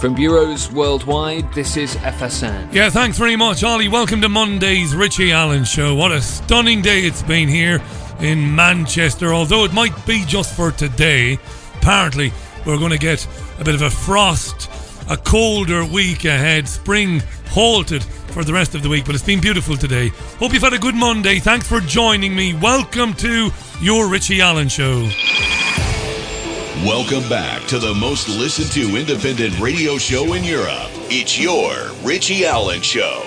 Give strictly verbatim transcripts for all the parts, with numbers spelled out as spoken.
From bureaus worldwide, this is F S N. Yeah, thanks very much, Ollie. Welcome to Monday's Richie Allen Show. What a stunning day it's been here in Manchester, although it might be just for today. Apparently, we're going to get a bit of a frost, a colder week ahead. Spring halted for the rest of the week, but it's been beautiful today. Hope you've had a good Monday. Thanks for joining me. Welcome to your Richie Allen Show. Welcome back to the most listened to independent radio show in Europe. It's your Richie Allen Show.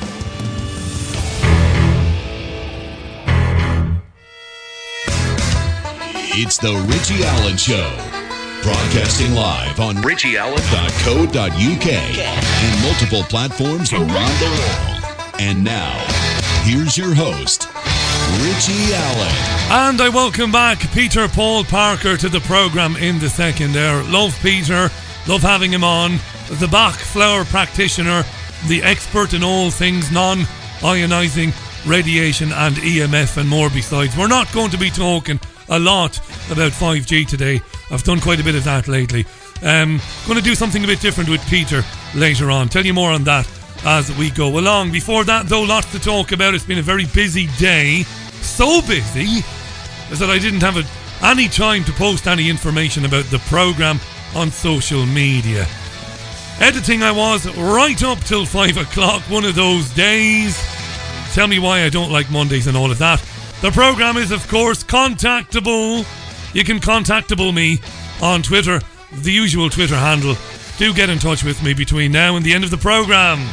It's the Richie Allen Show. Broadcasting live on richie allen dot co dot u k and multiple platforms around the world. And now, here's your host, Richie Allen. And I welcome back Peter Paul Parker to the programme in the second hour. Love Peter, love having him on. The Bach flower practitioner, the expert in all things non-ionising radiation and E M F and more besides. We're not going to be talking a lot about five G today. I've done quite a bit of that lately. Um, going to do something a bit different with Peter later on. Tell you more on that as we go along. Before that, though, lots to talk about. It's been a very busy day. So busy that I didn't have a, any time to post any information about the programme on social media. Editing I was right up till five o'clock, one of those days. Tell me why I don't like Mondays and all of that. The programme is, of course, contactable. You can contactable me on Twitter, the usual Twitter handle. Do get in touch with me between now and the end of the programme.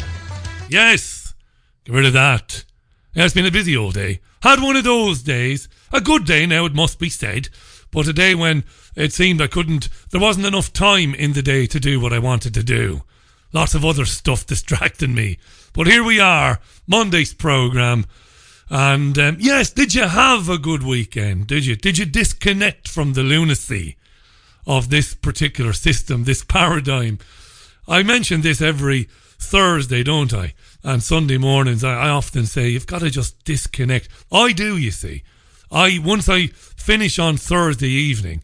Yes, get rid of that. Yeah, it's been a busy old day. Had one of those days. A good day now, it must be said. But a day when it seemed I couldn't, there wasn't enough time in the day to do what I wanted to do. Lots of other stuff distracting me. But here we are, Monday's programme. And um, yes, did you have a good weekend? Did you? Did you disconnect from the lunacy of this particular system, this paradigm? I mention this every Thursday, don't I? And Sunday mornings, I, I often say, you've got to just disconnect. I do, you see. I once I finish on Thursday evening,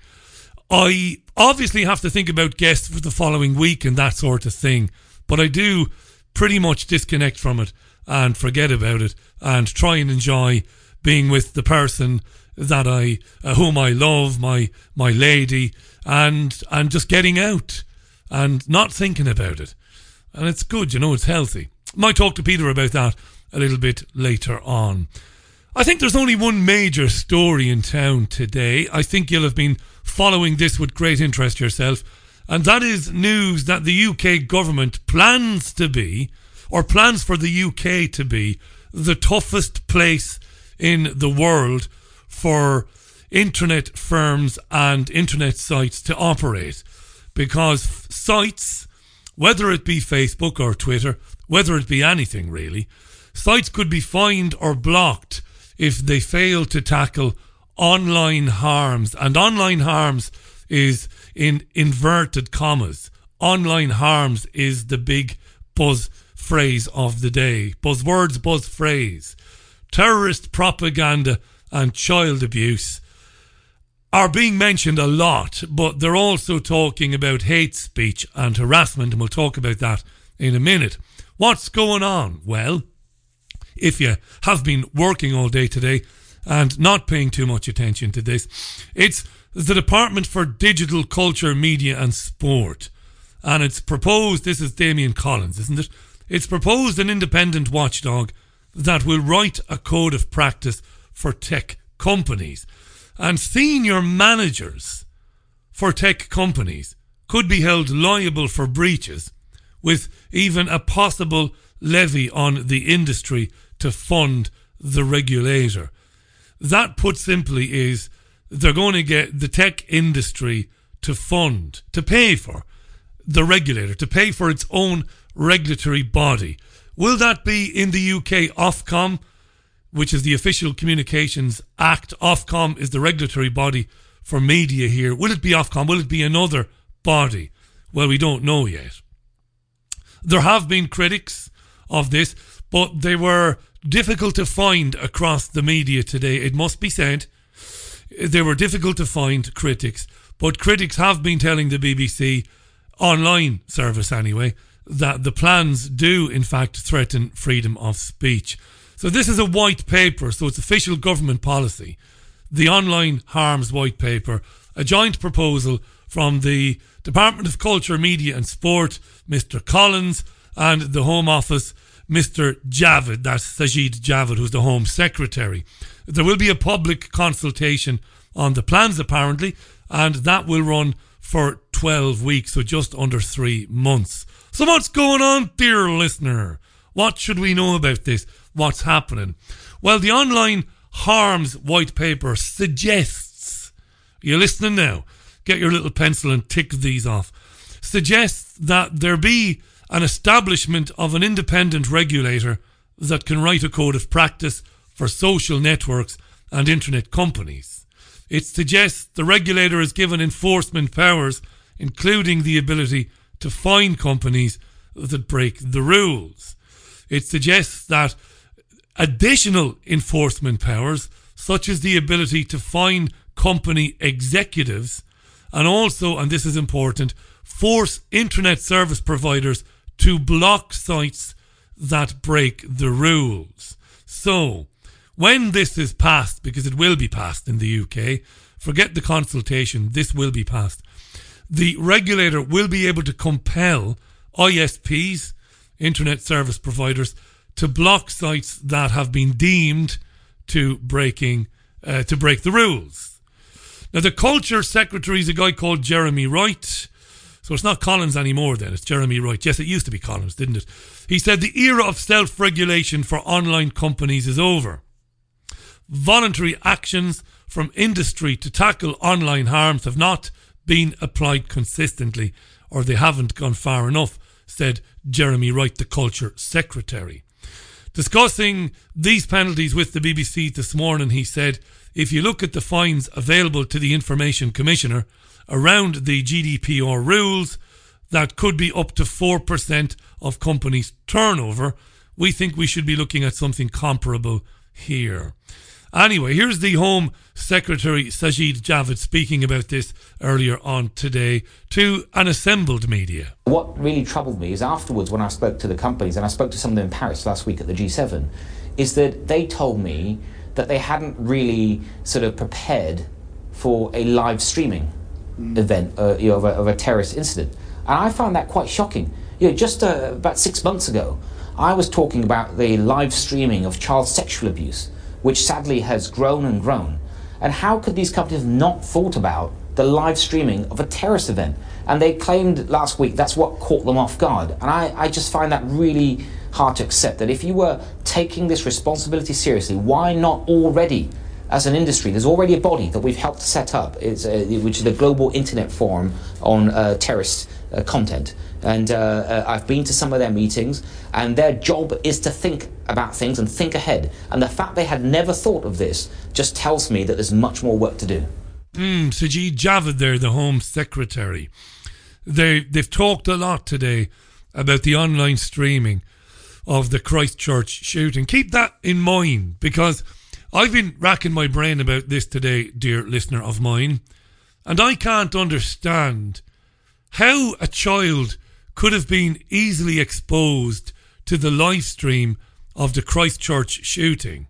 I obviously have to think about guests for the following week and that sort of thing. But I do pretty much disconnect from it and forget about it and try and enjoy being with the person that I, uh, whom I love, my my lady, and and just getting out and not thinking about it. And it's good, you know, it's healthy. Might talk to Peter about that a little bit later on. I think there's only one major story in town today. I think you'll have been following this with great interest yourself. And that is news that the U K government plans to be, or plans for the U K to be, the toughest place in the world for internet firms and internet sites to operate. Because sites, whether it be Facebook or Twitter, whether it be anything really, sites could be fined or blocked if they fail to tackle online harms. And online harms is in inverted commas. Online harms is the big buzz phrase of the day. Buzzwords, buzz phrase. Terrorist propaganda and child abuse are being mentioned a lot, but they're also talking about hate speech and harassment, and we'll talk about that in a minute. What's going on? Well, if you have been working all day today and not paying too much attention to this, it's the Department for Digital Culture, Media and Sport. And it's proposed, this is Damien Collins, isn't it? It's proposed an independent watchdog that will write a code of practice for tech companies. And senior managers for tech companies could be held liable for breaches, with even a possible levy on the industry to fund the regulator. That, put simply, is they're going to get the tech industry to fund, to pay for the regulator, to pay for its own regulatory body. Will that be in the U K Ofcom, which is the Official Communications Act? Ofcom is the regulatory body for media here. Will it be Ofcom? Will it be another body? Well, we don't know yet. There have been critics of this, but they were difficult to find across the media today, it must be said. They were difficult to find, critics, but critics have been telling the B B C online service anyway, that the plans do in fact threaten freedom of speech. So this is a white paper, so it's official government policy. The Online Harms White Paper, a joint proposal from the Department of Culture, Media and Sport, Mister Collins, and the Home Office, Mister Javid, that's Sajid Javid, who's the Home Secretary. There will be a public consultation on the plans apparently, and that will run for twelve weeks, so just under three months. So what's going on, dear listener? What should we know about this? What's happening? Well, the Online Harms White Paper suggests, are you listening now? Get your little pencil and tick these off. Suggests that there be an establishment of an independent regulator that can write a code of practice for social networks and internet companies. It suggests the regulator is given enforcement powers, including the ability to fine companies that break the rules. It suggests that additional enforcement powers, such as the ability to fine company executives, and also, and this is important, force internet service providers to block sites that break the rules. So, when this is passed, because it will be passed in the U K, forget the consultation, this will be passed, the regulator will be able to compel I S Ps, internet service providers, to block sites that have been deemed to breaking uh, to break the rules. Now, the Culture Secretary is a guy called Jeremy Wright. So it's not Collins anymore then, it's Jeremy Wright. Yes, it used to be Collins, didn't it? He said the era of self-regulation for online companies is over. Voluntary actions from industry to tackle online harms have not been applied consistently, or they haven't gone far enough, said Jeremy Wright, the Culture Secretary. Discussing these penalties with the B B C this morning, he said, if you look at the fines available to the Information Commissioner around the G D P R rules, that could be up to four percent of companies' turnover. We think we should be looking at something comparable here. Anyway, here's the Home Secretary Sajid Javid speaking about this earlier on today to an assembled media. What really troubled me is afterwards when I spoke to the companies, and I spoke to some of them in Paris last week at the G seven, is that they told me that they hadn't really sort of prepared for a live streaming mm. event uh, you know, of, a, of a terrorist incident. And I found that quite shocking. You know, just uh, about six months ago, I was talking about the live streaming of child sexual abuse, which sadly has grown and grown. And how could these companies have not thought about the live streaming of a terrorist event? And they claimed last week that's what caught them off guard. And I, I just find that really hard to accept, that if you were taking this responsibility seriously, why not already, as an industry, there's already a body that we've helped set up, it's, uh, which is the Global Internet Forum on uh, Terrorist uh, Content. And uh, uh, I've been to some of their meetings, and their job is to think about things and think ahead. And the fact they had never thought of this just tells me that there's much more work to do. Mm, Sajid Javid there, the Home Secretary. They, they've talked a lot today about the online streaming of the Christchurch shooting. Keep that in mind, because I've been racking my brain about this today, dear listener of mine, and I can't understand how a child could have been easily exposed to the live stream of the Christchurch shooting.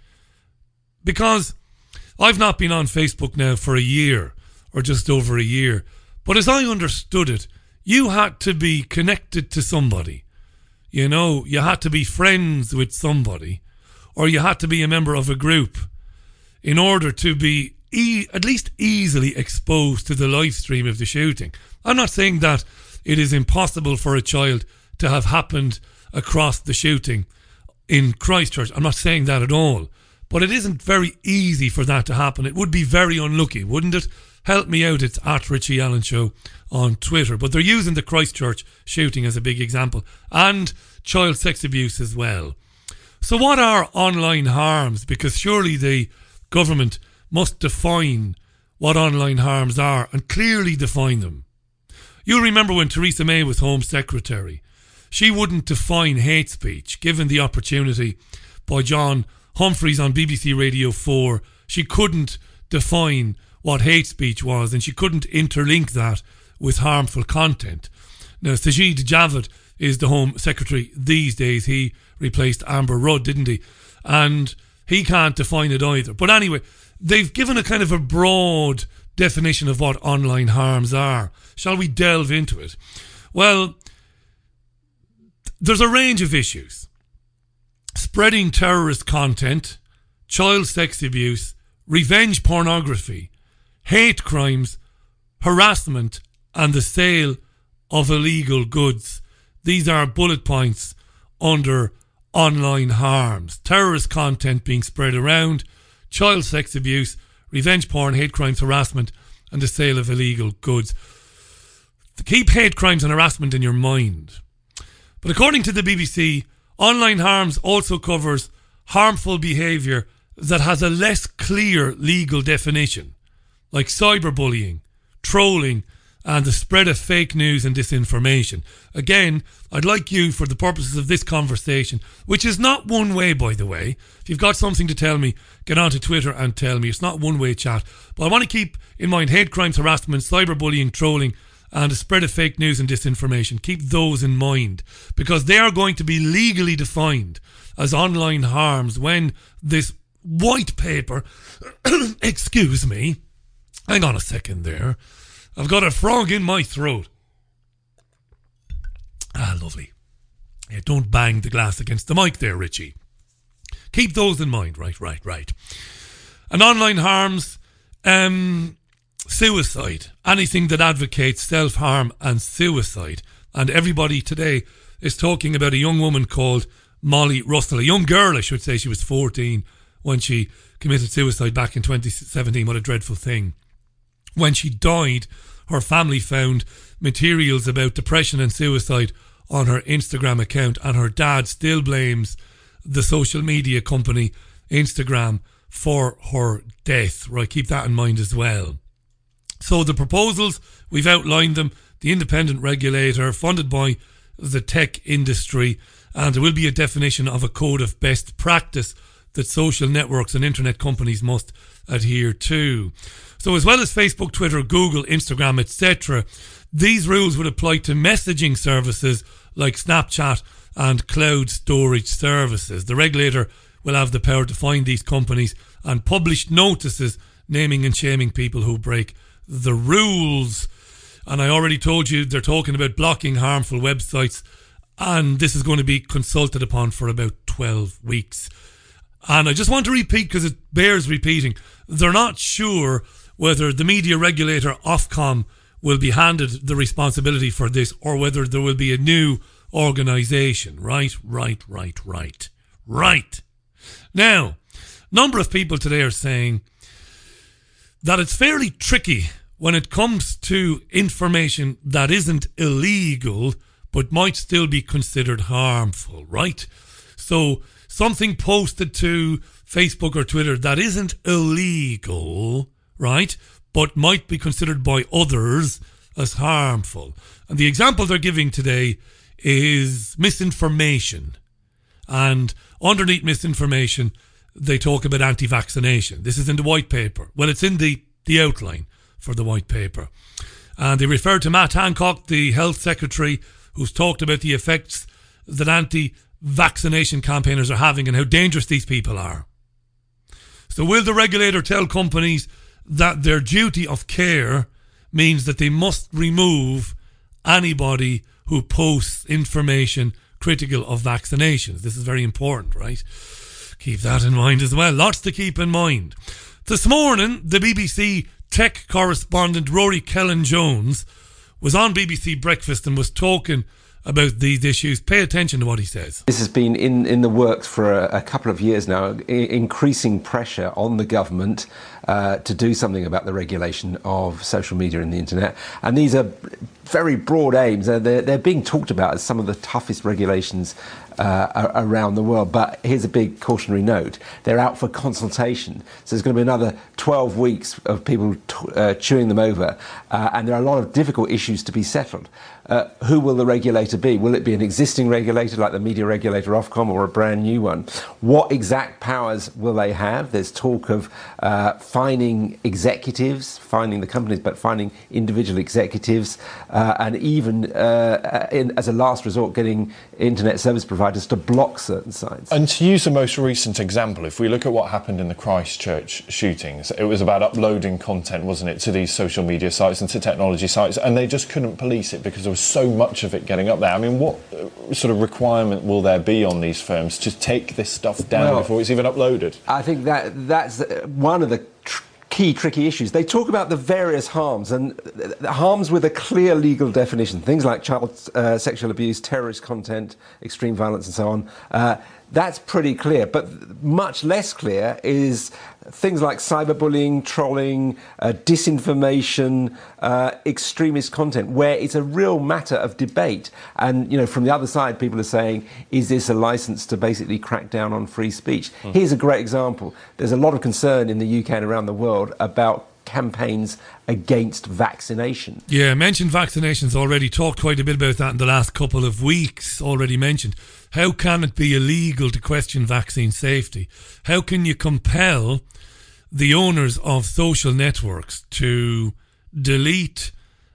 Because I've not been on Facebook now for a year, or just over a year, but as I understood it, you had to be connected to somebody. You know, you had to be friends with somebody, or you had to be a member of a group in order to be e- at least easily exposed to the live stream of the shooting. I'm not saying that it is impossible for a child to have happened across the shooting in Christchurch. I'm not saying that at all. But it isn't very easy for that to happen. It would be very unlucky, wouldn't it? Help me out, it's at Richie Allen Show on Twitter. But they're using the Christchurch shooting as a big example, and child sex abuse as well. So what are online harms? Because surely the government must define what online harms are and clearly define them. You'll remember when Theresa May was Home Secretary, she wouldn't define hate speech. Given the opportunity by John Humphreys on B B C Radio four, she couldn't define what hate speech was, and she couldn't interlink that with harmful content. Now, Sajid Javid is the Home Secretary these days. He replaced Amber Rudd, didn't he? And he can't define it either. But anyway, they've given a kind of a broad definition of what online harms are. Shall we delve into it? Well, there's a range of issues. Spreading terrorist content, child sex abuse, revenge pornography, hate crimes, harassment, and the sale of illegal goods. These are bullet points under online harms. Terrorist content being spread around, child sex abuse, revenge porn, hate crimes, harassment, and the sale of illegal goods. Keep hate crimes and harassment in your mind. But according to the B B C, online harms also covers harmful behaviour that has a less clear legal definition, like cyberbullying, trolling, and the spread of fake news and disinformation. Again, I'd like you, for the purposes of this conversation, which is not one way, by the way, if you've got something to tell me, get onto Twitter and tell me. It's not one way chat. But I want to keep in mind hate crimes, harassment, cyberbullying, trolling, and the spread of fake news and disinformation. Keep those in mind, because they are going to be legally defined as online harms when this white paper, excuse me, hang on a second there, I've got a frog in my throat. Ah, lovely. Yeah, don't bang the glass against the mic there, Richie. Keep those in mind. Right, right, right. And online harms, um, suicide. Anything that advocates self-harm and suicide. And everybody today is talking about a young woman called Molly Russell. A young girl, I should say. She was fourteen when she committed suicide back in twenty seventeen. What a dreadful thing. When she died, her family found materials about depression and suicide on her Instagram account, and her dad still blames the social media company Instagram for her death. Right, keep that in mind as well. So the proposals, we've outlined them. The independent regulator funded by the tech industry, and there will be a definition of a code of best practice that social networks and internet companies must adhere to. So as well as Facebook, Twitter, Google, Instagram, et cetera, these rules would apply to messaging services like Snapchat and cloud storage services. The regulator will have the power to fine these companies and publish notices naming and shaming people who break the rules. And I already told you they're talking about blocking harmful websites, and this is going to be consulted upon for about twelve weeks. And I just want to repeat, because it bears repeating, they're not sure whether the media regulator Ofcom will be handed the responsibility for this, or whether there will be a new organisation. Right, right, right, right, right. Now, a number of people today are saying that it's fairly tricky when it comes to information that isn't illegal but might still be considered harmful, right? So something posted to Facebook or Twitter that isn't illegal, right, but might be considered by others as harmful. And the example they're giving today is misinformation. And underneath misinformation, they talk about anti-vaccination. This is in the white paper. Well, it's in the, the outline for the white paper. And they refer to Matt Hancock, the health secretary, who's talked about the effects that anti-vaccination campaigners are having and how dangerous these people are. So will the regulator tell companies that their duty of care means that they must remove anybody who posts information critical of vaccinations? This is very important, right? Keep that in mind as well. Lots to keep in mind. This morning, the B B C tech correspondent Rory Kellan-Jones was on B B C Breakfast and was talking about these issues. Pay attention to what he says. This has been in, in the works for a, a couple of years now, I- increasing pressure on the government uh, to do something about the regulation of social media and the internet. And these are very broad aims. They're, they're being talked about as some of the toughest regulations uh, around the world. But here's a big cautionary note. They're out for consultation. So there's going to be another twelve weeks of people t- uh, chewing them over. Uh, and there are a lot of difficult issues to be settled. Uh, who will the regulator to be? Will it be an existing regulator like the media regulator Ofcom or a brand new one? What exact powers will they have? There's talk of uh, fining executives, fining the companies, but fining individual executives, uh, and even uh, in, as a last resort, getting internet service providers to block certain sites. And to use the most recent example, if we look at what happened in the Christchurch shootings, it was about uploading content, wasn't it, to these social media sites and to technology sites, and they just couldn't police it because there was so much of it getting up there. I mean, what sort of requirement will there be on these firms to take this stuff down well, before it's even uploaded? I think that that's one of the tr- key tricky issues. They talk about the various harms, and the harms with a clear legal definition, things like child uh, sexual abuse, terrorist content, extreme violence and so on. Uh, that's pretty clear, but much less clear is things like cyberbullying, trolling, uh, disinformation, uh, extremist content, where it's a real matter of debate. And, you know, from the other side, people are saying, is this a license to basically crack down on free speech? Mm. Here's a great example. There's a lot of concern in the U K and around the world about campaigns against vaccination. Yeah, mentioned vaccinations already, talked quite a bit about that in the last couple of weeks, already mentioned. How can it be illegal to question vaccine safety? How can you compel the owners of social networks to delete,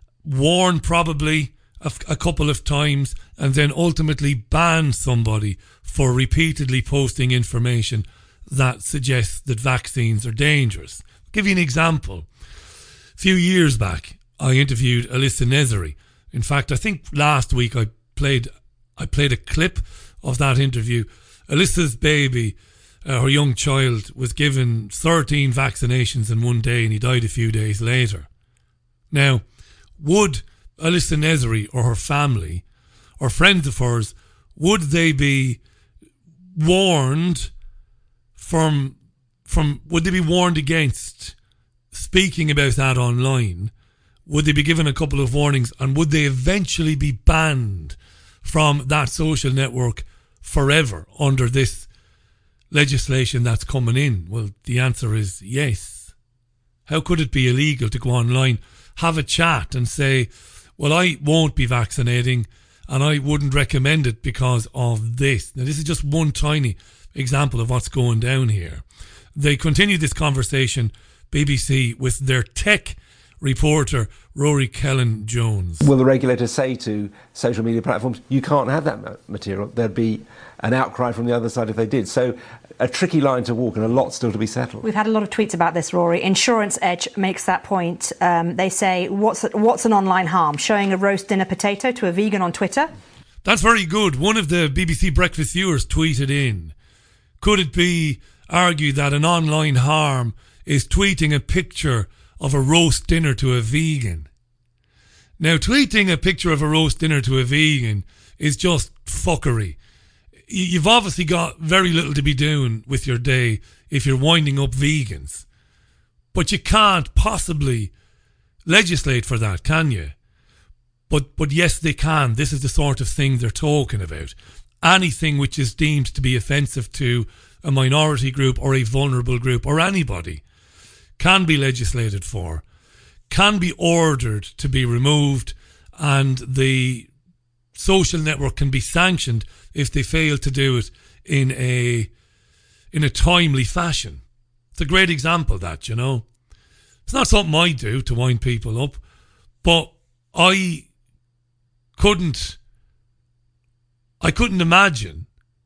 warn probably a, a couple of times, and then ultimately ban somebody for repeatedly posting information that suggests that vaccines are dangerous? I'll give you an example. A few years back, I interviewed Alyssa Nezari. In fact, I think last week I played I played a clip of that interview. Alyssa's baby, uh, her young child, was given thirteen vaccinations in one day and he died a few days later. Now, would Alyssa Nezari or her family or friends of hers, would they be warned from, from, would they be warned against speaking about that online? Would they be given a couple of warnings, and would they eventually be banned from that social network forever under this legislation that's coming in? Well, the answer is yes. How could it be illegal to go online, have a chat and say, well, I won't be vaccinating and I wouldn't recommend it because of this? Now, this is just one tiny example of what's going down here. They continue this conversation, B B C, with their tech reporter Rory Kellan-Jones. Will the regulator say to social media platforms, you can't have that material? There'd be an outcry from the other side if they did. So a tricky line to walk and a lot still to be settled. We've had a lot of tweets about this, Rory. Insurance Edge makes that point. Um, they say, what's what's an online harm? Showing a roast dinner potato to a vegan on Twitter? That's very good. One of the B B C Breakfast viewers tweeted in, could it be argued that an online harm is tweeting a picture of a roast dinner to a vegan? Now, tweeting a picture of a roast dinner to a vegan is just fuckery. You've obviously got very little to be doing with your day if you're winding up vegans. But you can't possibly legislate for that, can you? But but yes, they can. This is the sort of thing they're talking about. Anything which is deemed to be offensive to a minority group or a vulnerable group or anybody can be legislated for, can be ordered to be removed, and the social network can be sanctioned if they fail to do it in a in a timely fashion. It's a great example of that, you know. It's not something I do to wind people up, but I couldn't I couldn't imagine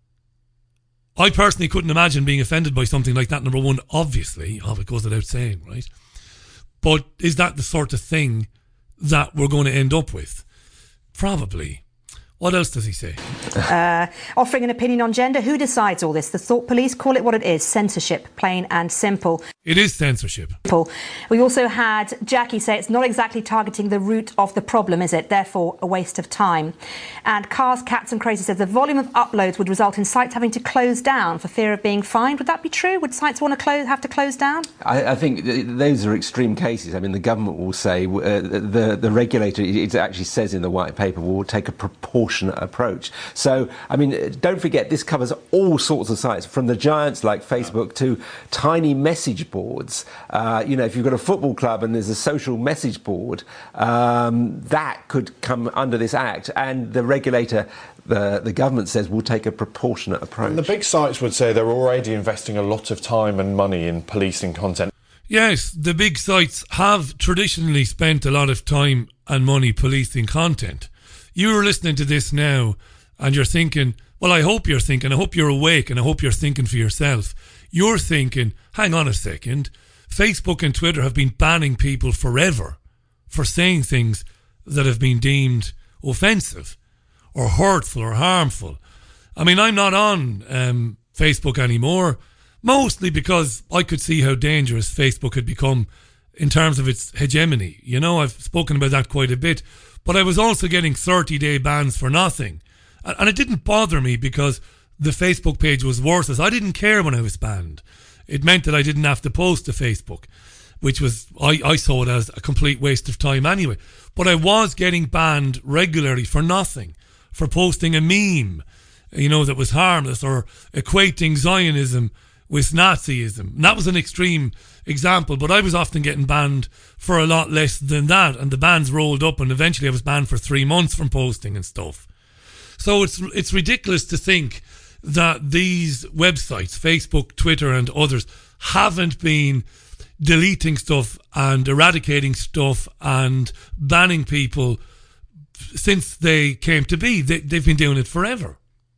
I personally couldn't imagine being offended by something like that, number one, obviously. Oh, it goes without saying, right? But is that the sort of thing that we're going to end up with? Probably. What else does he say? Uh, offering an opinion on gender. Who decides all this? The thought police? Call it what it is. Censorship, plain and simple. It is censorship. We also had Jackie say it's not exactly targeting the root of the problem, is it? Therefore, a waste of time. And Cars, Cats and Crazy says the volume of uploads would result in sites having to close down for fear of being fined. Would that be true? Would sites want to close, have to close down? I, I think th- those are extreme cases. I mean, the government will say, uh, the, the regulator, it actually says in the white paper, will take a proportionate approach. So, I mean, don't forget, this covers all sorts of sites, from the giants like Facebook to tiny message boards, uh, you know, if you've got a football club and there's a social message board, um, that could come under this act, and the regulator, the, the government says, will take a proportionate approach. And the big sites would say they're already investing a lot of time and money in policing content. Yes, the big sites have traditionally spent a lot of time and money policing content. You're listening to this now and you're thinking, well, I hope you're thinking, I hope you're awake and I hope you're thinking for yourself. You're thinking, hang on a second, Facebook and Twitter have been banning people forever for saying things that have been deemed offensive or hurtful or harmful. I mean, I'm not on um, Facebook anymore, mostly because I could see how dangerous Facebook had become in terms of its hegemony. You know, I've spoken about that quite a bit. But I was also getting thirty-day bans for nothing. And it didn't bother me because the Facebook page was worthless. I didn't care when I was banned. It meant that I didn't have to post to Facebook, which was, I, I saw it as a complete waste of time anyway. But I was getting banned regularly for nothing, for posting a meme, you know, that was harmless, or equating Zionism with Nazism. And that was an extreme example, but I was often getting banned for a lot less than that, and the bans rolled up, and eventually I was banned for three months from posting and stuff. So it's it's ridiculous to think that these websites, Facebook, Twitter and others, haven't been deleting stuff and eradicating stuff and banning people since they came to be. They, they've been doing it forever.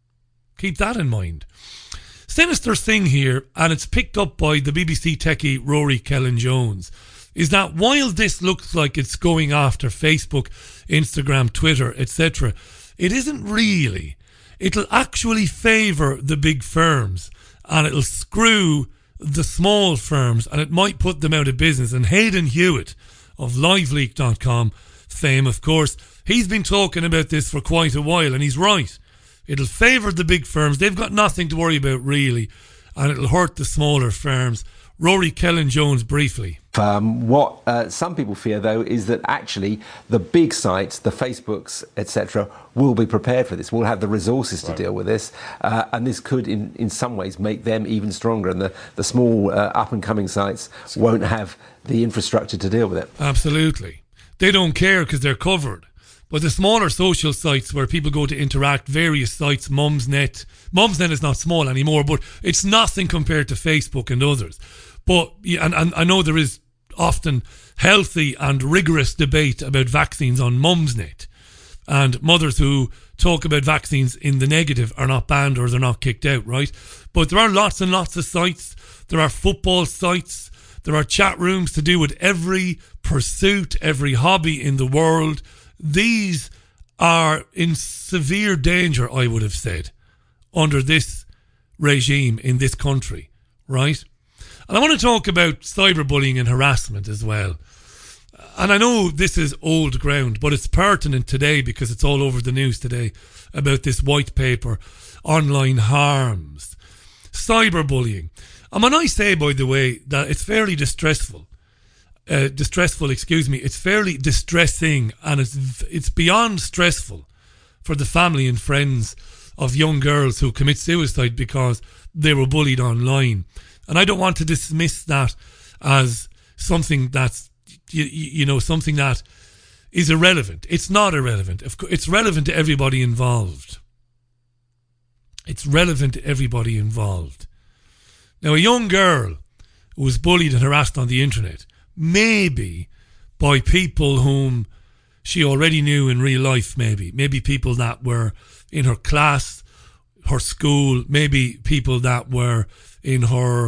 Keep that in mind. Sinister thing here, and it's picked up by the B B C techie Rory Cellan-Jones, is that while this looks like it's going after Facebook, Instagram, Twitter, et cetera, it isn't really. It'll actually favour the big firms, and it'll screw the small firms, and it might put them out of business. And Hayden Hewitt of LiveLeak dot com fame, of course, he's been talking about this for quite a while, and he's right. It'll favour the big firms. They've got nothing to worry about, really, and it'll hurt the smaller firms. Rory Cellan-Jones, briefly. Um, what uh, some people fear, though, is that actually the big sites, the Facebooks, et cetera, will be prepared for this, will have the resources to right. deal with this, uh, and this could, in, in some ways, make them even stronger, and the, the small uh, up-and-coming sites won't have the infrastructure to deal with it. Absolutely. They don't care because they're covered. But the smaller social sites where people go to interact, various sites, Mumsnet. Mumsnet is not small anymore, but it's nothing compared to Facebook and others. But, and, and I know there is often healthy and rigorous debate about vaccines on Mumsnet. And mothers who talk about vaccines in the negative are not banned or they're not kicked out, right? But there are lots and lots of sites. There are football sites. There are chat rooms to do with every pursuit, every hobby in the world. These are in severe danger, I would have said, under this regime in this country, right? And I want to talk about cyberbullying and harassment as well. And I know this is old ground, but it's pertinent today because it's all over the news today about this white paper, Online Harms. Cyberbullying. And when I say, by the way, that it's fairly distressful, Uh, distressful, excuse me, it's fairly distressing, and it's it's beyond stressful for the family and friends of young girls who commit suicide because they were bullied online. And I don't want to dismiss that as something that's, you, you know, something that is irrelevant. It's not irrelevant. It's relevant to everybody involved. It's relevant to everybody involved. Now, a young girl who was bullied and harassed on the internet, maybe by people whom she already knew in real life, maybe. Maybe people that were in her class, her school, maybe people that were in her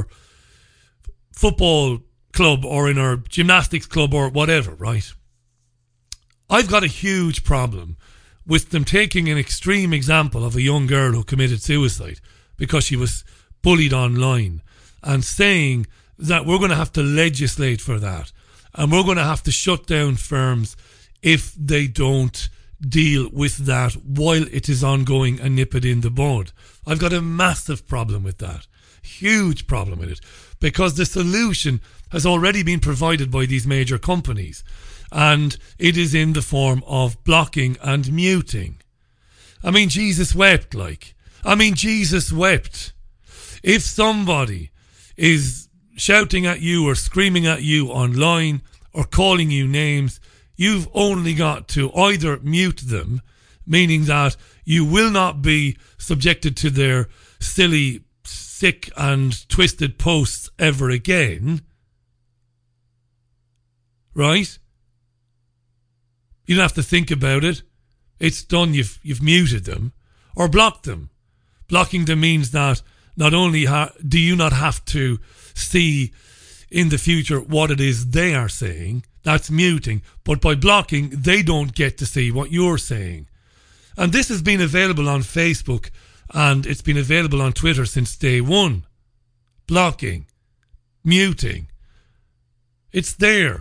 football club or in her gymnastics club or whatever, right? I've got a huge problem with them taking an extreme example of a young girl who committed suicide because she was bullied online and saying that we're going to have to legislate for that, and we're going to have to shut down firms if they don't deal with that while it is ongoing and nip it in the bud. I've got a massive problem with that, huge problem with it, because the solution has already been provided by these major companies, and it is in the form of blocking and muting. I mean, Jesus wept, like. I mean, Jesus wept. If somebody is, shouting at you or screaming at you online or calling you names, you've only got to either mute them, meaning that you will not be subjected to their silly, sick and twisted posts ever again, right? You don't have to think about it. It's done. You've you've muted them or blocked them. Blocking them means that not only ha- do you not have to see in the future what it is they are saying, that's muting, but by blocking, they don't get to see what you're saying. And this has been available on Facebook and it's been available on Twitter since day one. Blocking, muting. It's there.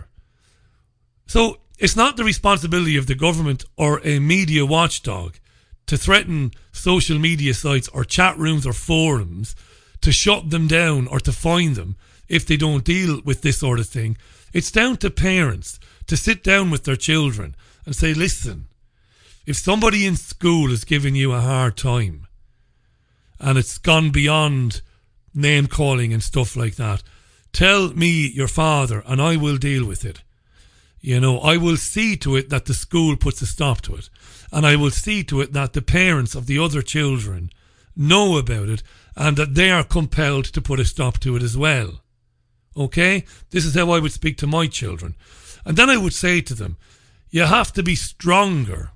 So it's not the responsibility of the government or a media watchdog to threaten social media sites or chat rooms or forums to shut them down or to fine them if they don't deal with this sort of thing. It's down to parents to sit down with their children and say, listen, if somebody in school is giving you a hard time and it's gone beyond name calling and stuff like that, tell me, your father, and I will deal with it. You know, I will see to it that the school puts a stop to it. And I will see to it that the parents of the other children know about it and that they are compelled to put a stop to it as well. Okay? This is how I would speak to my children. And then I would say to them, you have to be stronger.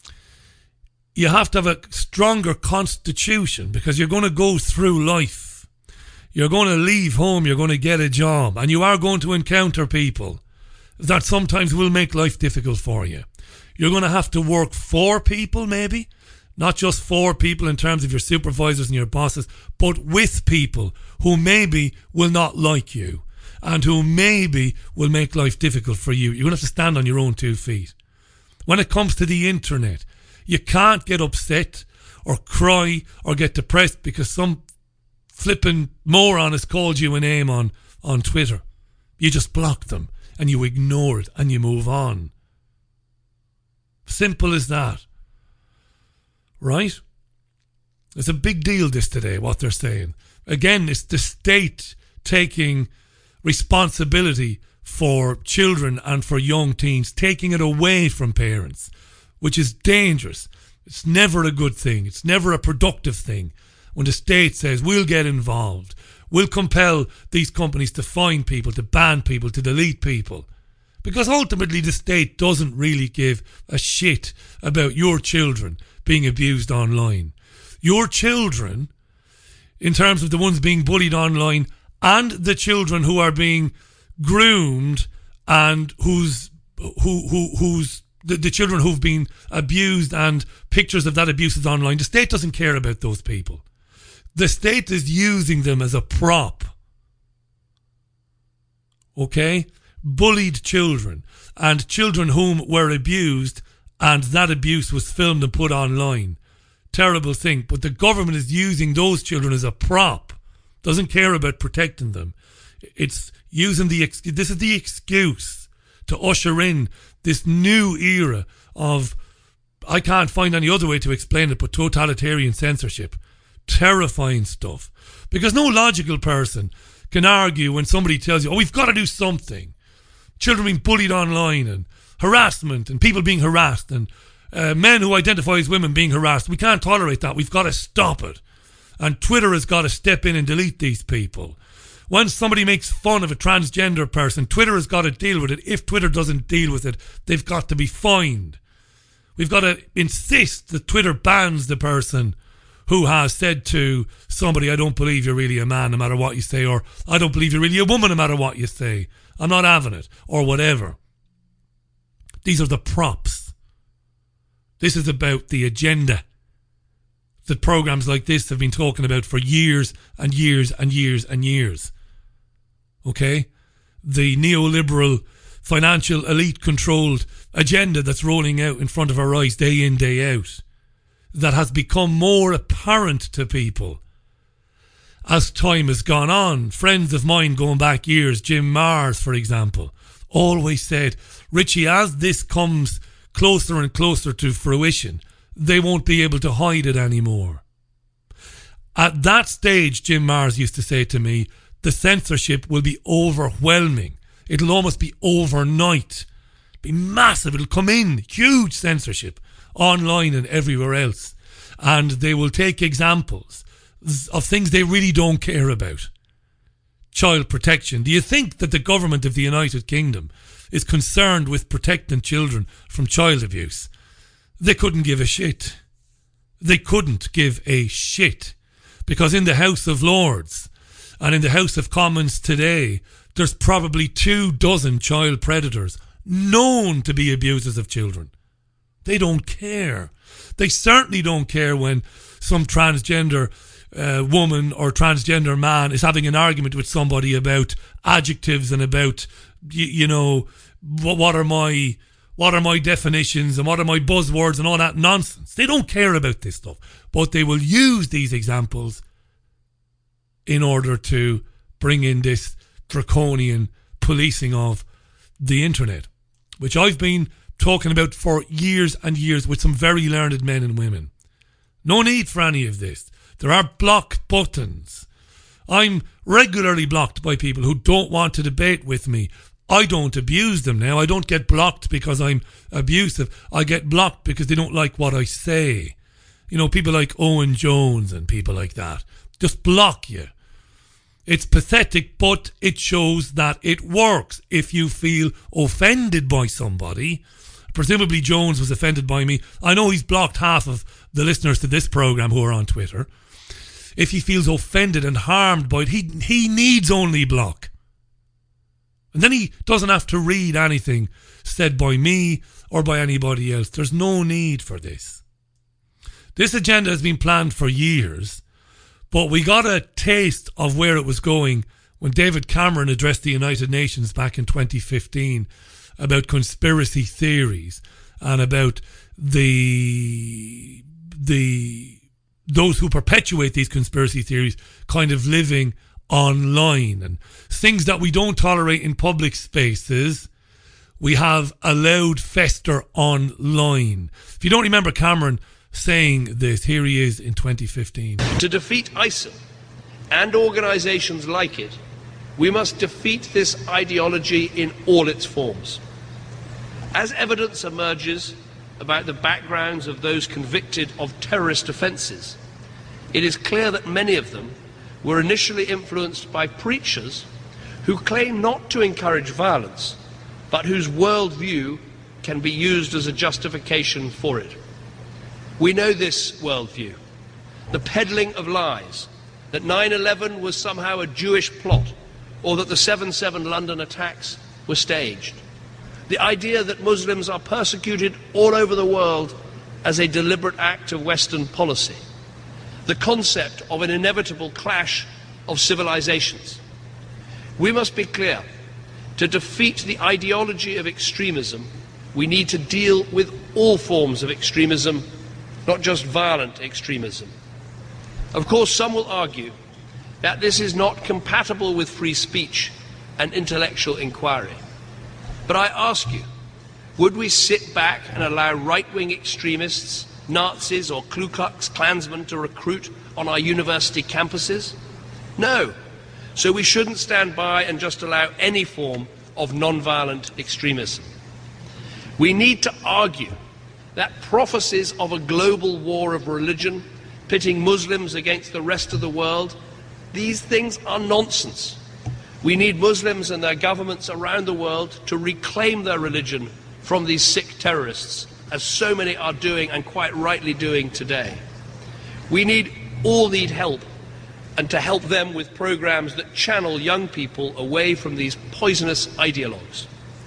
You have to have a stronger constitution because you're going to go through life. You're going to leave home, you're going to get a job, and you are going to encounter people that sometimes will make life difficult for you. You're going to have to work for people, maybe, not just for people in terms of your supervisors and your bosses, but with people who maybe will not like you and who maybe will make life difficult for you. You're going to have to stand on your own two feet. When it comes to the internet, you can't get upset or cry or get depressed because some flipping moron has called you a name on, on Twitter. You just block them and you ignore it and you move on. Simple as that. Right? It's a big deal this today, what they're saying. Again, it's the state taking responsibility for children and for young teens, taking it away from parents, which is dangerous. It's never a good thing. It's never a productive thing. When the state says, we'll get involved, we'll compel these companies to fine people, to ban people, to delete people. Because ultimately the state doesn't really give a shit about your children being abused online. Your children, in terms of the ones being bullied online, and the children who are being groomed and whose who who who's the, the children who've been abused and pictures of that abuse is online, the state doesn't care about those people. The state is using them as a prop. Okay? Bullied children and children whom were abused and that abuse was filmed and put online. Terrible thing. But the government is using those children as a prop. Doesn't care about protecting them. It's using the, ex- this is the excuse to usher in this new era of, I can't find any other way to explain it, but totalitarian censorship. Terrifying stuff. Because no logical person can argue when somebody tells you, oh, we've got to do something. Children being bullied online and harassment and people being harassed and uh, men who identify as women being harassed. We can't tolerate that. We've got to stop it. And Twitter has got to step in and delete these people. When somebody makes fun of a transgender person, Twitter has got to deal with it. If Twitter doesn't deal with it, they've got to be fined. We've got to insist that Twitter bans the person who has said to somebody, I don't believe you're really a man no matter what you say, or I don't believe you're really a woman no matter what you say. I'm not having it, or whatever. These are the props. This is about the agenda that programs like this have been talking about for years and years and years and years. Okay? The neoliberal, financial, elite-controlled agenda that's rolling out in front of our eyes day in, day out, that has become more apparent to people as time has gone on. Friends of mine going back years, Jim Mars, for example, always said, Richie, as this comes closer and closer to fruition, they won't be able to hide it anymore. At that stage, Jim Mars used to say to me, the censorship will be overwhelming. It'll almost be overnight. It'll be massive. It'll come in, huge censorship, online and everywhere else. And they will take examples of things they really don't care about. Child protection. Do you think that the government of the United Kingdom is concerned with protecting children from child abuse? They couldn't give a shit. They couldn't give a shit. Because in the House of Lords and in the House of Commons today, there's probably two dozen child predators known to be abusers of children. They don't care. They certainly don't care when some transgender uh, woman or transgender man is having an argument with somebody about adjectives and about, you, you know, what, what are my what are my definitions and what are my buzzwords and all that nonsense. They don't care about this stuff, but they will use these examples in order to bring in this draconian policing of the internet, which I've been talking about for years and years with some very learned men and women. No need for any of this. There are block buttons. I'm regularly blocked by people who don't want to debate with me. I don't abuse them now. I don't get blocked because I'm abusive. I get blocked because they don't like what I say. You know, people like Owen Jones and people like that just block you. It's pathetic, but it shows that it works. If you feel offended by somebody, presumably Jones was offended by me. I know he's blocked half of the listeners to this programme who are on Twitter. If he feels offended and harmed by it, he, he needs only block. And then he doesn't have to read anything said by me or by anybody else. There's no need for this. This agenda has been planned for years, but we got a taste of where it was going when David Cameron addressed the United Nations back in twenty fifteen about conspiracy theories and about the the those who perpetuate these conspiracy theories kind of living online, and things that we don't tolerate in public spaces we have allowed fester online. If you don't remember Cameron saying this, here he is in twenty fifteen. To defeat ISIL and organisations like it, we must defeat this ideology in all its forms. As evidence emerges about the backgrounds of those convicted of terrorist offences, it is clear that many of them were initially influenced by preachers who claim not to encourage violence, but whose worldview can be used as a justification for it. We know this worldview, the peddling of lies, that nine eleven was somehow a Jewish plot, or that the seven seven London attacks were staged. The idea that Muslims are persecuted all over the world as a deliberate act of Western policy. The concept of an inevitable clash of civilizations. We must be clear, to defeat the ideology of extremism, we need to deal with all forms of extremism, not just violent extremism. Of course, some will argue that this is not compatible with free speech and intellectual inquiry. But I ask you, would we sit back and allow right-wing extremists, Nazis or Ku Klux Klansmen to recruit on our university campuses? No. So we shouldn't stand by and just allow any form of non-violent extremism. We need to argue that prophecies of a global war of religion, pitting Muslims against the rest of the world, these things are nonsense. We need Muslims and their governments around the world to reclaim their religion from these sick terrorists, as so many are doing and quite rightly doing today. We need, all need help, and to help them with programs that channel young people away from these poisonous ideologues.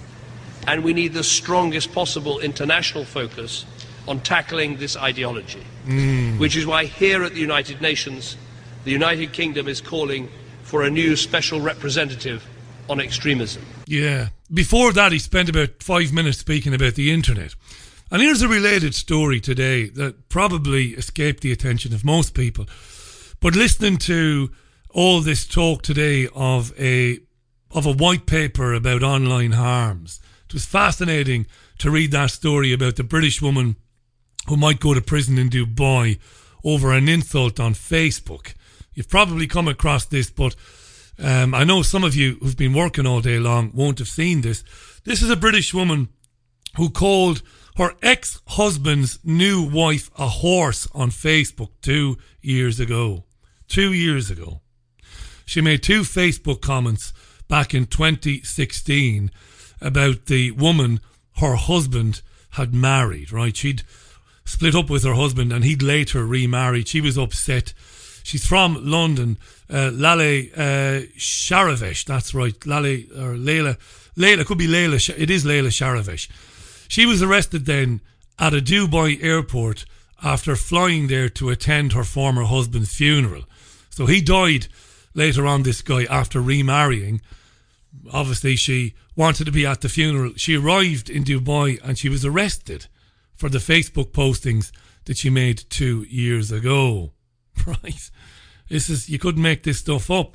And we need the strongest possible international focus on tackling this ideology, mm. which is why here at the United Nations, the United Kingdom is calling for a new special representative on extremism. Yeah. Before that, he spent about five minutes speaking about the internet. And here's a related story today that probably escaped the attention of most people. But listening to all this talk today of a of a white paper about online harms, it was fascinating to read that story about the British woman who might go to prison in Dubai over an insult on Facebook. You've probably come across this, but Um, I know some of you who've been working all day long won't have seen this. This is a British woman who called her ex-husband's new wife a horse on Facebook two years ago. Two years ago. She made two Facebook comments back in twenty sixteen about the woman her husband had married, right? She'd split up with her husband and he'd later remarried. She was upset. She's from London. Uh, Lale uh, Sharavesh, that's right. Lale, or Layla. Layla, could be Layla. It is Layla Sharavesh. She was arrested then at a Dubai airport after flying there to attend her former husband's funeral. So he died later on, this guy, after remarrying. Obviously, she wanted to be at the funeral. She arrived in Dubai and she was arrested for the Facebook postings that she made two years ago. Right? This is, you couldn't make this stuff up.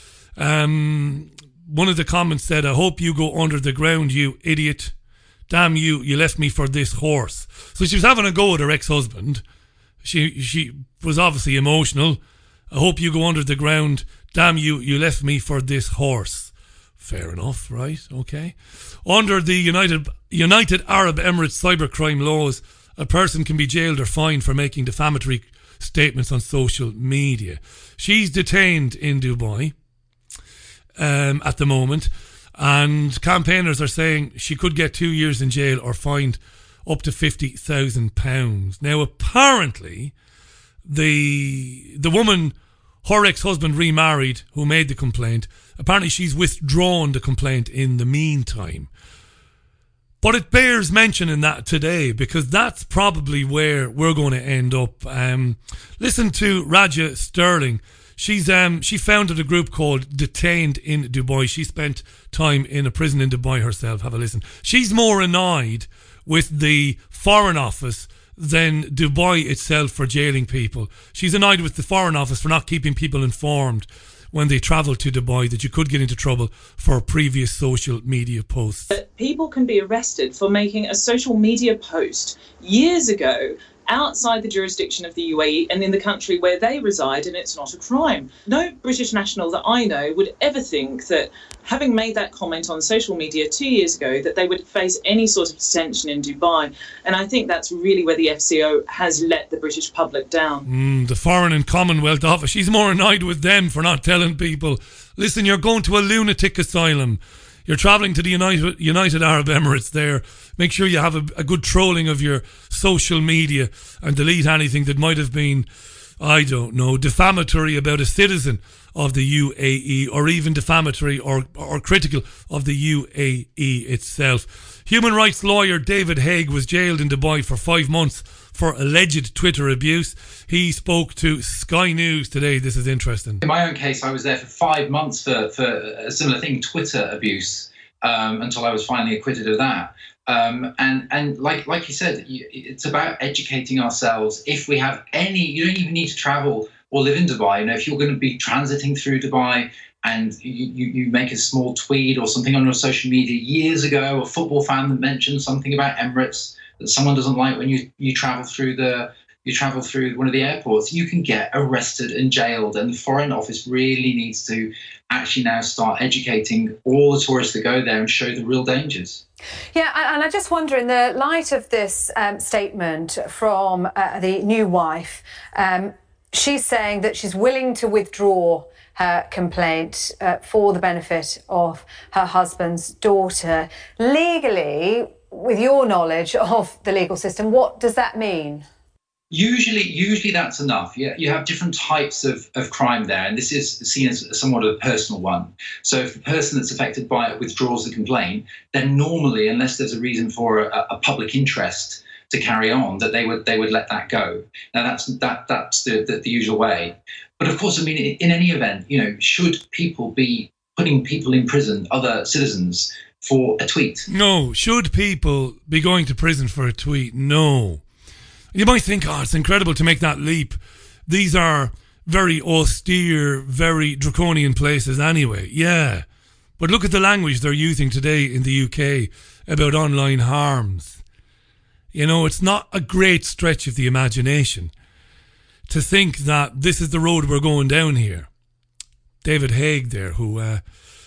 Um, one of the comments said, "I hope you go under the ground, you idiot. Damn you, you left me for this horse." So she was having a go at her ex-husband. She she was obviously emotional. "I hope you go under the ground. Damn you, you left me for this horse." Fair enough, right? Okay. Under the United United Arab Emirates cybercrime laws, a person can be jailed or fined for making defamatory statements on social media. She's detained in Dubai um, at the moment, and campaigners are saying she could get two years in jail or fined up to fifty thousand pounds. Now, apparently, the the woman, her ex-husband remarried, who made the complaint, apparently she's withdrawn the complaint in the meantime. But it bears mentioning that today, because that's probably where we're going to end up. Um, listen to Raja Sterling. She's um, she founded a group called Detained in Dubai. She spent time in a prison in Dubai herself. Have a listen. She's more annoyed with the Foreign Office than Dubai itself for jailing people. She's annoyed with the Foreign Office for not keeping people informed when they travel to Dubai that you could get into trouble for previous social media posts. People can be arrested for making a social media post years ago outside the jurisdiction of the U A E and in the country where they reside, and it's not a crime. No British national that I know would ever think that, having made that comment on social media two years ago, that they would face any sort of detention in Dubai. And I think that's really where the F C O has let the British public down. Mm, the Foreign and Commonwealth Office, she's more annoyed with them for not telling people, listen, you're going to a lunatic asylum. You're travelling to the United United Arab Emirates there. Make sure you have a, a good trolling of your social media and delete anything that might have been, I don't know, defamatory about a citizen of the U A E, or even defamatory or, or critical of the U A E itself. Human rights lawyer David Haig was jailed in Dubai for five months for alleged Twitter abuse. He spoke to Sky News today. This is interesting. In my own case, I was there for five months for, for a similar thing, Twitter abuse, um, until I was finally acquitted of that. Um, and and like like you said, it's about educating ourselves. If we have any, you don't even need to travel or live in Dubai. You know, if you're going to be transiting through Dubai and you, you, you make a small tweet or something on your social media years ago, a football fan that mentioned something about Emirates that someone doesn't like when you, you travel through the you travel through one of the airports, you can get arrested and jailed. And the Foreign Office really needs to actually now start educating all the tourists that go there and show the real dangers. Yeah, and I just wonder, in the light of this um, statement from uh, the new wife, um, she's saying that she's willing to withdraw her complaint uh, for the benefit of her husband's daughter. Legally, with your knowledge of the legal system, what does that mean? Usually, usually that's enough. Yeah, you have different types of, of crime there, and this is seen as somewhat of a personal one. So if the person that's affected by it withdraws the complaint, then normally, unless there's a reason for a, a public interest to carry on, that they would they would let that go. Now that's that that's the, the the usual way. But of course, I mean, in any event, you know, should people be putting people in prison, other citizens, for a tweet? No. Should people be going to prison for a tweet? No. You might think, oh, it's incredible to make that leap. These are very austere, very draconian places anyway. Yeah. But look at the language they're using today in the U K about online harms. You know, it's not a great stretch of the imagination to think that this is the road we're going down here. David Haig there, who uh,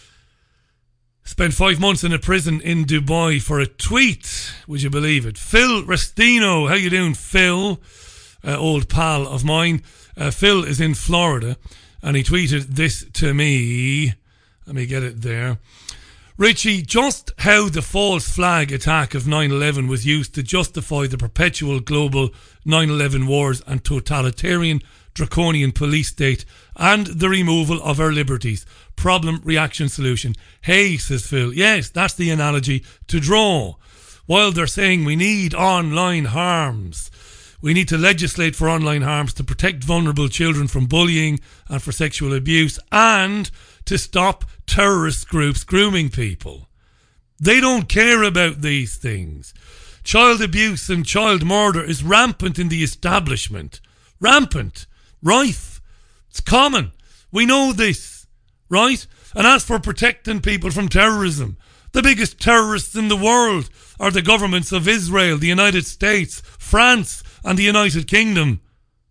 spent five months in a prison in Dubai for a tweet. Would you believe it? Phil Restino, how you doing, Phil? Uh, old pal of mine. Uh, Phil is in Florida, and he tweeted this to me. Let me get it there. Richie, just how the false flag attack of nine eleven was used to justify the perpetual global nine eleven wars and totalitarian draconian police state and the removal of our liberties. Problem, reaction, solution. Hey, says Phil, yes, that's the analogy to draw. While they're saying we need online harms, we need to legislate for online harms to protect vulnerable children from bullying and for sexual abuse, and to stop terrorist groups grooming people. They don't care about these things. Child abuse and child murder is rampant in the establishment. Rampant. Rife. It's common. We know this. Right? And as for protecting people from terrorism, the biggest terrorists in the world are the governments of Israel, the United States, France, and the United Kingdom.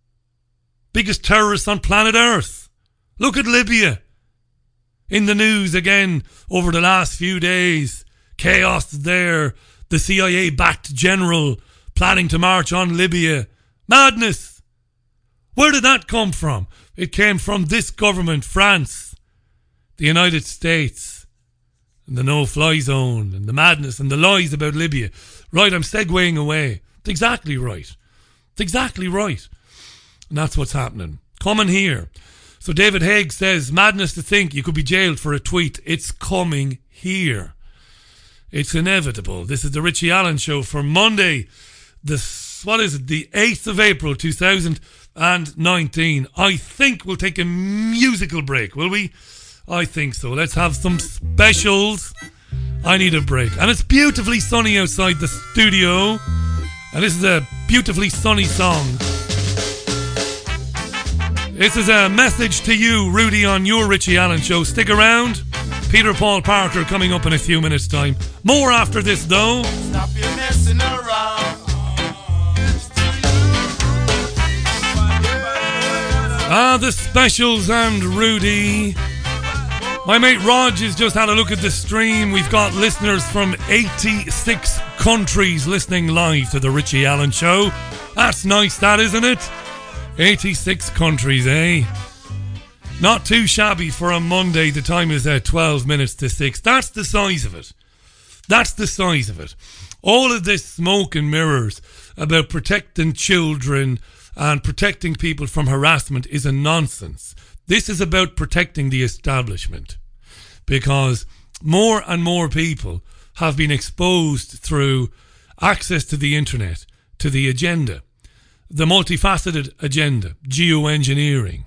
Biggest terrorists on planet Earth. Look at Libya. In the news again over the last few days. Chaos there. The C I A-backed general planning to march on Libya. Madness. Where did that come from? It came from this government, France, the United States, and the no-fly zone, and the madness and the lies about Libya. Right, I'm segueing away. It's exactly right. It's exactly right. And that's what's happening. Coming here. So David Haig says, madness to think you could be jailed for a tweet. It's coming here. It's inevitable. This is the Richie Allen Show for Monday, the, what is it, the eighth of April two thousand nineteen. I think we'll take a musical break, will we? I think so. Let's have some specials. I need a break. And it's beautifully sunny outside the studio. And this is a beautifully sunny song. This is a message to you, Rudy, on your Richie Allen Show. Stick around. Peter Paul Parker coming up in a few minutes' time. More after this, though. Stop your messing around. Ah, the specials and Rudy. My mate Rog has just had a look at the stream. We've got listeners from eighty-six countries listening live to the Richie Allen Show. That's nice, that, isn't it? eighty-six countries, eh? Not too shabby for a Monday. The time is uh, twelve minutes to six. That's the size of it. That's the size of it. All of this smoke and mirrors about protecting children and protecting people from harassment is a nonsense. This is about protecting the establishment, because more and more people have been exposed through access to the internet to the agenda, the multifaceted agenda, geoengineering,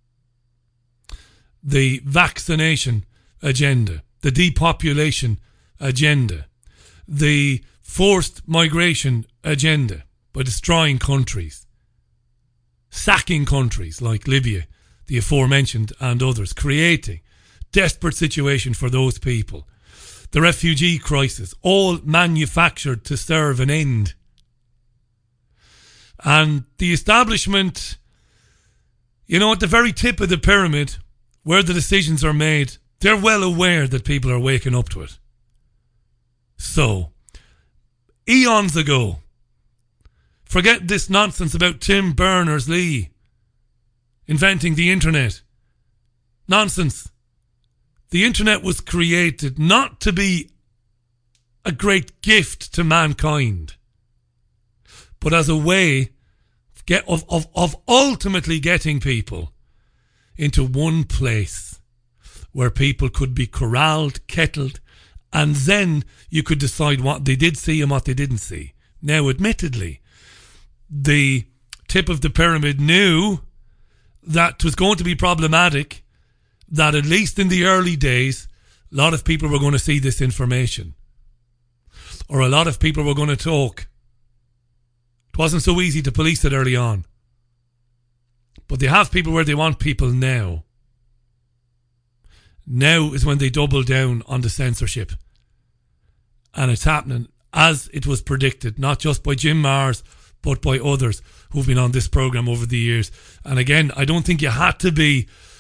the vaccination agenda, the depopulation agenda, the forced migration agenda by destroying countries, sacking countries like Libya, the aforementioned, and others, creating desperate situation for those people. The refugee crisis, all manufactured to serve an end. And the establishment, you know, at the very tip of the pyramid, where the decisions are made, they're well aware that people are waking up to it. So, eons ago, forget this nonsense about Tim Berners-Lee inventing the internet. Nonsense. The internet was created not to be a great gift to mankind, but as a way of, of, of ultimately getting people into one place where people could be corralled, kettled, and then you could decide what they did see and what they didn't see. Now, admittedly, the tip of the pyramid knew that it was going to be problematic, that at least in the early days, a lot of people were going to see this information. Or a lot of people were going to talk. It wasn't so easy to police it early on. But they have people where they want people now. Now is when they double down on the censorship. And it's happening as it was predicted, not just by Jim Marrs, but by others who've been on this programme over the years. And again, I don't think you had to be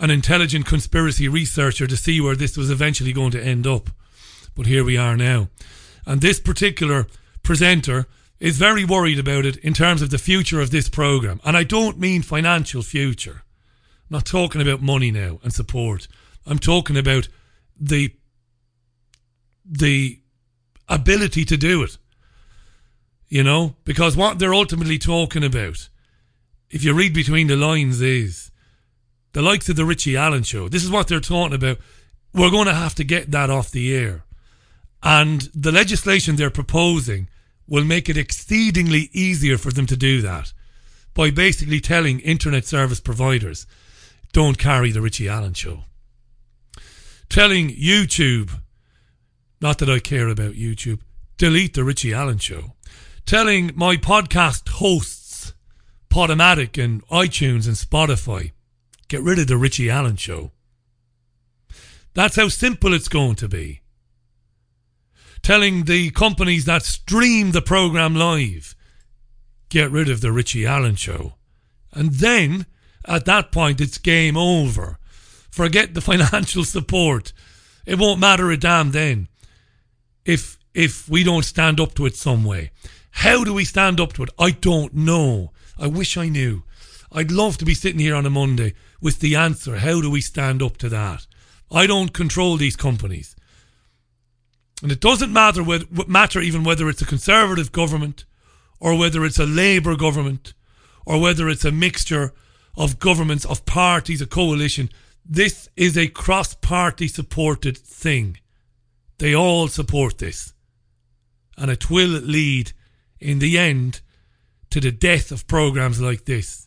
an intelligent conspiracy researcher to see where this was eventually going to end up. But here we are now. And this particular presenter is very worried about it in terms of the future of this programme. And I don't mean financial future. I'm not talking about money now and support. I'm talking about the the ability to do it. You know, because what they're ultimately talking about, if you read between the lines, is the likes of the Richie Allen show. This is what they're talking about. We're going to have to get that off the air. And the legislation they're proposing will make it exceedingly easier for them to do that by basically telling internet service providers, don't carry the Richie Allen show. Telling YouTube, not that I care about YouTube, delete the Richie Allen show. Telling my podcast hosts, Podomatic and iTunes and Spotify, get rid of the Richie Allen show. That's how simple it's going to be. Telling the companies that stream the programme live, get rid of the Richie Allen show. And then, at that point, it's game over. Forget the financial support. It won't matter a damn then if if we don't stand up to it some way. How do we stand up to it? I don't know. I wish I knew. I'd love to be sitting here on a Monday with the answer. How do we stand up to that? I don't control these companies. And it doesn't matter whether, matter even whether it's a Conservative government or whether it's a Labour government or whether it's a mixture of governments, of parties, a coalition. This is a cross-party supported thing. They all support this. And it will lead, in the end, to the death of programmes like this.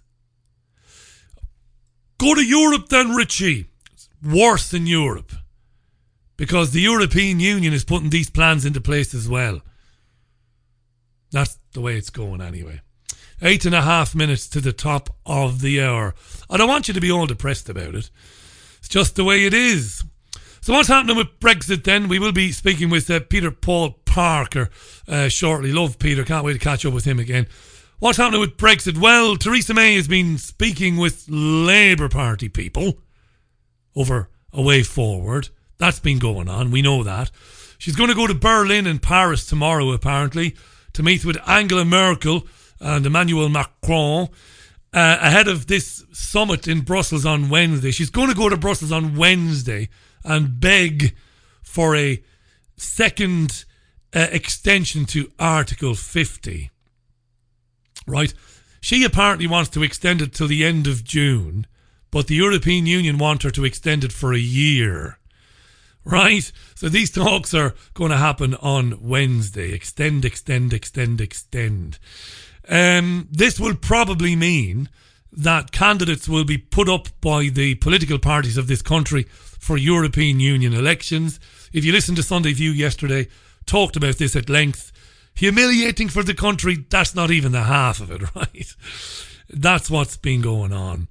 Go to Europe then, Richie. It's worse than Europe. Because the European Union is putting these plans into place as well. That's the way it's going anyway. Eight and a half minutes to the top of the hour. I don't want you to be all depressed about it. It's just the way it is. So what's happening with Brexit then? We will be speaking with uh, Peter Paul Parker uh, shortly. Love Peter. Can't wait to catch up with him again. What's happening with Brexit? Well, Theresa May has been speaking with Labour Party people over a way forward. That's been going on. We know that. She's going to go to Berlin and Paris tomorrow, apparently, to meet with Angela Merkel and Emmanuel Macron uh, ahead of this summit in Brussels on Wednesday. She's going to go to Brussels on Wednesday and beg for a second uh, extension to Article fifty. Right? She apparently wants to extend it till the end of June, but the European Union want her to extend it for a year. Right? So these talks are going to happen on Wednesday. Extend, extend, extend, extend. Um, this will probably mean that candidates will be put up by the political parties of this country for European Union elections. If you listened to Sunday View yesterday, talked about this at length. Humiliating for the country, that's not even the half of it, right? That's what's been going on.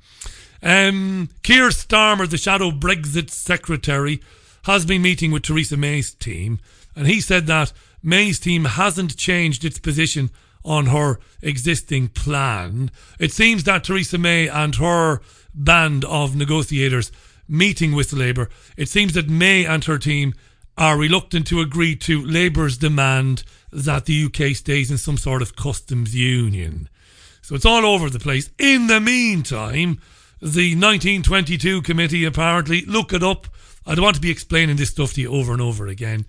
Um, Keir Starmer, the shadow Brexit secretary, has been meeting with Theresa May's team, and he said that May's team hasn't changed its position on her existing plan. It seems that Theresa May and her band of negotiators meeting with Labour, it seems that May and her team are reluctant to agree to Labour's demand that the U K stays in some sort of customs union. So it's all over the place. In the meantime, the nineteen twenty-two committee apparently, look it up, I don't want to be explaining this stuff to you over and over again,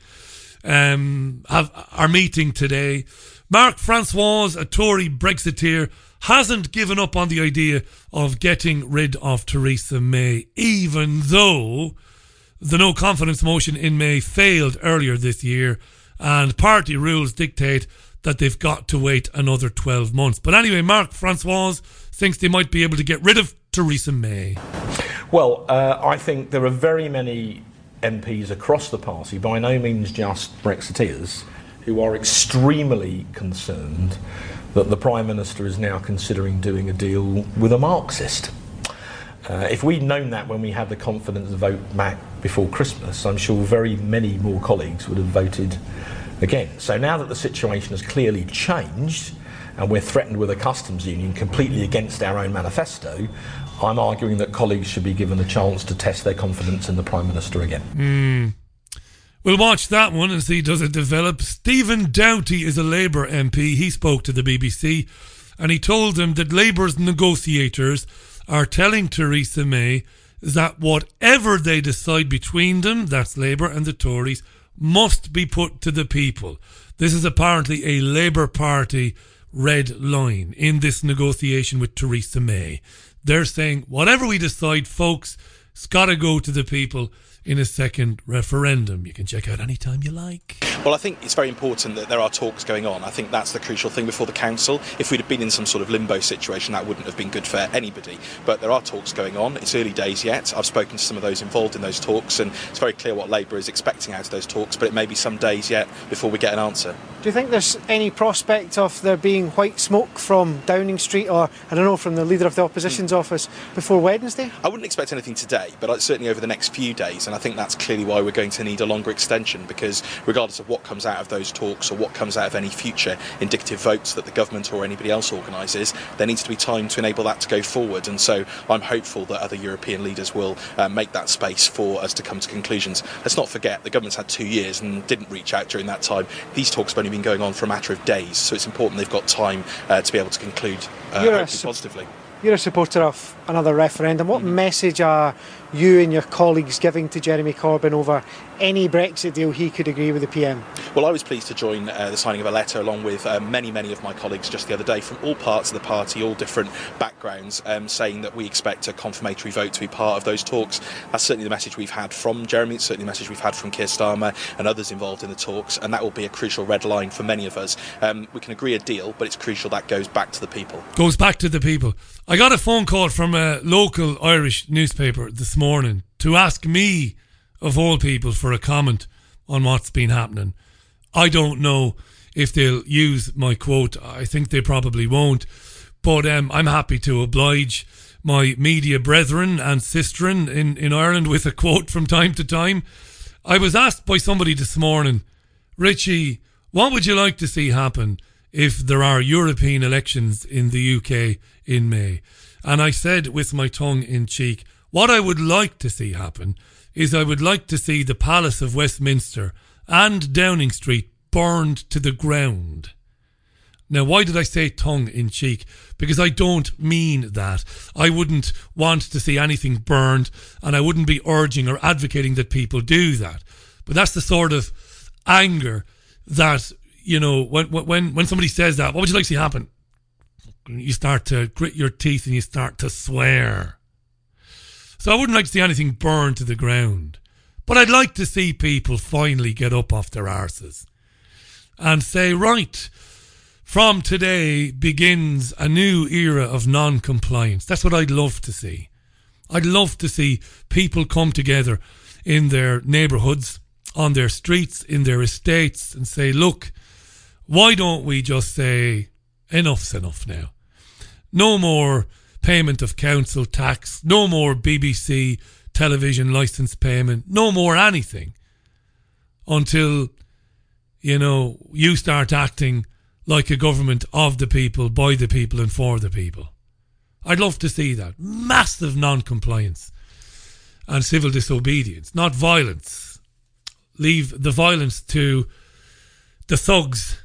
um, have are meeting today. Mark Francois, a Tory Brexiteer, hasn't given up on the idea of getting rid of Theresa May, even though the no confidence motion in May failed earlier this year and party rules dictate that they've got to wait another twelve months. But anyway, Mark Francois thinks they might be able to get rid of Theresa May. Well, uh, I think there are very many M Ps across the party, by no means just Brexiteers, who are extremely concerned that the Prime Minister is now considering doing a deal with a Marxist. Uh, if we'd known that when we had the confidence vote back before Christmas, I'm sure very many more colleagues would have voted again. So now that the situation has clearly changed, and we're threatened with a customs union completely against our own manifesto, I'm arguing that colleagues should be given a chance to test their confidence in the Prime Minister again. Mm. We'll watch that one and see does it develop. Stephen Doughty is a Labour M P. He spoke to the B B C and he told them that Labour's negotiators are telling Theresa May that whatever they decide between them, that's Labour and the Tories, must be put to the people. This is apparently a Labour Party red line in this negotiation with Theresa May. They're saying, whatever we decide, folks, it's got to go to the people in a second referendum. You can check out any time you like. Well, I think it's very important that there are talks going on. I think that's the crucial thing before the council. If we'd have been in some sort of limbo situation, that wouldn't have been good for anybody. But there are talks going on. It's early days yet. I've spoken to some of those involved in those talks, and it's very clear what Labour is expecting out of those talks, but it may be some days yet before we get an answer. Do you think there's any prospect of there being white smoke from Downing Street, or, I don't know, from the Leader of the Opposition's mm. office before Wednesday? I wouldn't expect anything today, but certainly over the next few days, and I think that's clearly why we're going to need a longer extension, because regardless of what comes out of those talks or what comes out of any future indicative votes that the government or anybody else organises, there needs to be time to enable that to go forward. And so I'm hopeful that other European leaders will uh, make that space for us to come to conclusions. Let's not forget, the government's had two years and didn't reach out during that time. These talks have only been going on for a matter of days, so it's important they've got time uh, to be able to conclude uh, hopefully su- positively. You're a supporter of another referendum. What mm-hmm. message are you and your colleagues giving to Jeremy Corbyn over any Brexit deal he could agree with the P M? Well, I was pleased to join uh, the signing of a letter along with uh, many, many of my colleagues just the other day from all parts of the party, all different backgrounds, um, saying that we expect a confirmatory vote to be part of those talks. That's certainly the message we've had from Jeremy. It's certainly the message we've had from Keir Starmer and others involved in the talks, and that will be a crucial red line for many of us. Um, we can agree a deal, but it's crucial that goes back to the people. Goes back to the people. I got a phone call from a local Irish newspaper this morning to ask me, of all people, for a comment on what's been happening. I don't know if they'll use my quote. I think they probably won't. But um, I'm happy to oblige my media brethren and sisterin in, in Ireland with a quote from time to time. I was asked by somebody this morning, Richie, what would you like to see happen if there are European elections in the U K in May? And I said with my tongue in cheek, what I would like to see happen is I would like to see the Palace of Westminster and Downing Street burned to the ground. Now, why did I say tongue in cheek? Because I don't mean that. I wouldn't want to see anything burned, and I wouldn't be urging or advocating that people do that. But that's the sort of anger that, you know, when when when somebody says that, what would you like to see happen? You start to grit your teeth and you start to swear. So I wouldn't like to see anything burned to the ground. But I'd like to see people finally get up off their arses and say, right, from today begins a new era of non-compliance. That's what I'd love to see. I'd love to see people come together in their neighbourhoods, on their streets, in their estates, and say, look, why don't we just say, enough's enough now. No more payment of council tax, no more B B C television licence payment, no more anything until, you know, you start acting like a government of the people, by the people and for the people. I'd love to see that. Massive non-compliance and civil disobedience, not violence. Leave the violence to the thugs,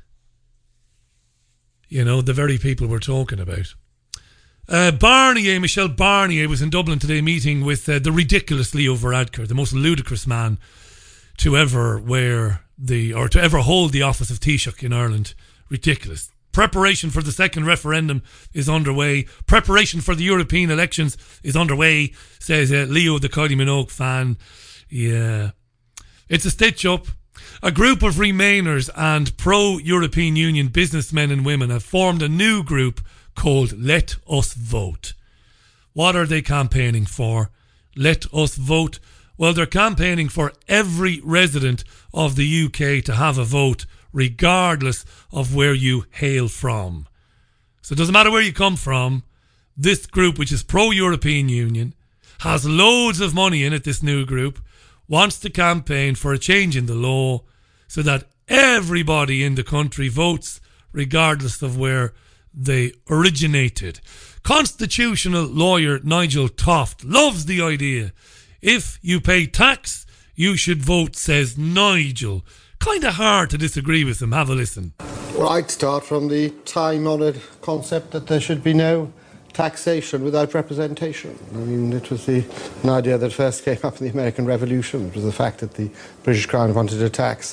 you know, the very people we're talking about. Uh, Barnier, Michel Barnier was in Dublin today meeting with uh, the ridiculous Leo Varadkar, the most ludicrous man to ever wear the, or to ever hold the office of Taoiseach in Ireland. Ridiculous. Preparation for the second referendum is underway. Preparation for the European elections is underway, says uh, Leo, the Kylie Minogue fan. Yeah. It's a stitch up. A group of Remainers and pro-European Union businessmen and women have formed a new group called Let Us Vote. What are they campaigning for? Let Us Vote. Well, they're campaigning for every resident of the U K to have a vote, regardless of where you hail from. So it doesn't matter where you come from. This group, which is pro-European Union, has loads of money in it, this new group, wants to campaign for a change in the law so that everybody in the country votes regardless of where they originated. Constitutional lawyer Nigel Toft loves the idea. If you pay tax, you should vote, says Nigel. Kind of hard to disagree with him. Have a listen. Well, I'd start from the time-honoured concept that there should be no taxation without representation. I mean, it was the, an idea that first came up in the American Revolution. It was the fact that the British Crown wanted to tax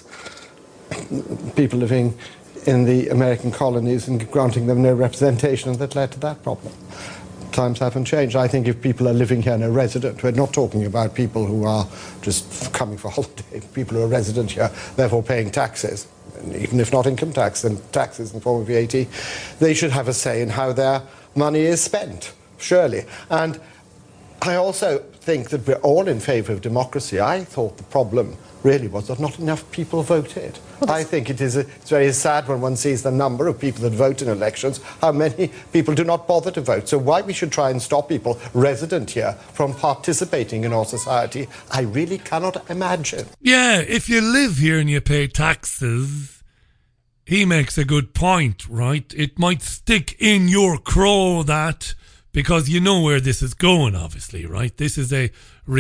people living in the American colonies and granting them no representation, and that led to that problem. Times haven't changed. I think if people are living here and are resident, we're not talking about people who are just coming for holiday, people who are resident here, therefore paying taxes, and even if not income tax, then taxes in the form of V A T, they should have a say in how their money is spent, surely. And I also think that we're all in favour of democracy. I thought the problem really was that not enough people voted. I think it is a, it's very sad when one sees the number of people that vote in elections, how many people do not bother to vote. So why we should try and stop people resident here from participating in our society, I really cannot imagine. Yeah, if you live here and you pay taxes, he makes a good point, right? It might stick in your craw that, because you know where this is going, obviously, right? This is a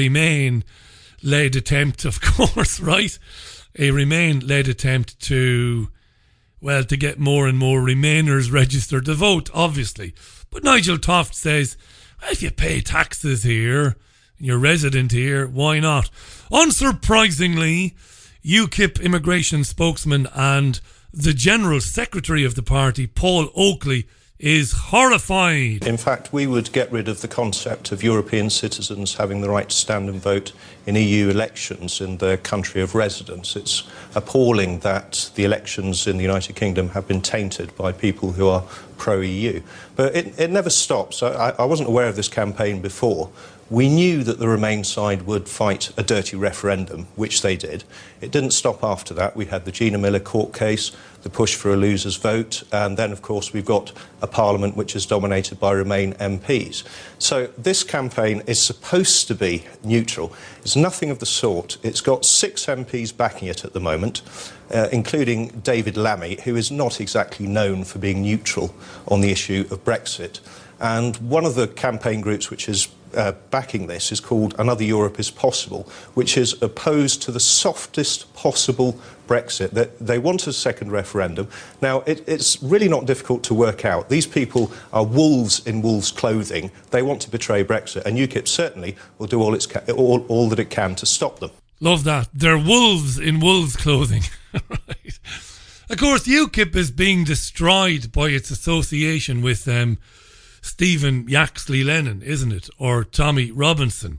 Remain-led attempt, of course, right? A Remain-led attempt to, well, to get more and more Remainers registered to vote, obviously. But Nigel Toft says, if you pay taxes here, you're resident here, why not? Unsurprisingly, UKIP immigration spokesman and the General Secretary of the party, Paul Oakley, is horrified. In fact, we would get rid of the concept of European citizens having the right to stand and vote in E U elections in their country of residence. It's appalling that the elections in the United Kingdom have been tainted by people who are pro-E U. But it, it never stops. I, I wasn't aware of this campaign before. We knew that the Remain side would fight a dirty referendum, which they did. It didn't stop after that. We had the Gina Miller court case, the push for a loser's vote, and then, of course, we've got a parliament which is dominated by Remain M Ps. So this campaign is supposed to be neutral. It's nothing of the sort. It's got six M Ps backing it at the moment, uh, including David Lammy, who is not exactly known for being neutral on the issue of Brexit. And one of the campaign groups which is uh, backing this is called Another Europe is Possible, which is opposed to the softest possible Brexit. That they want a second referendum. Now, it, it's really not difficult to work out. These people are wolves in wolves' clothing. They want to betray Brexit, and UKIP certainly will do all, its ca- all, all that it can to stop them. Love that. They're wolves in wolves' clothing. Right. Of course, UKIP is being destroyed by its association with um, Stephen Yaxley Lennon, isn't it? Or Tommy Robinson.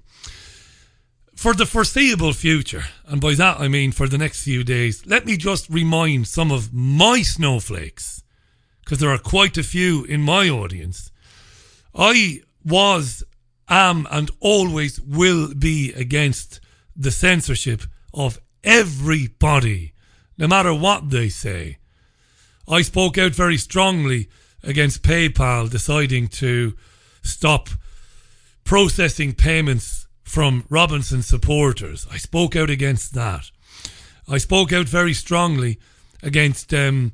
For the foreseeable future, and by that I mean for the next few days, let me just remind some of my snowflakes, because there are quite a few in my audience. I was, am, and always will be against the censorship of everybody, no matter what they say. I spoke out very strongly against PayPal deciding to stop processing payments from Robinson supporters. I spoke out against that. I spoke out very strongly against um,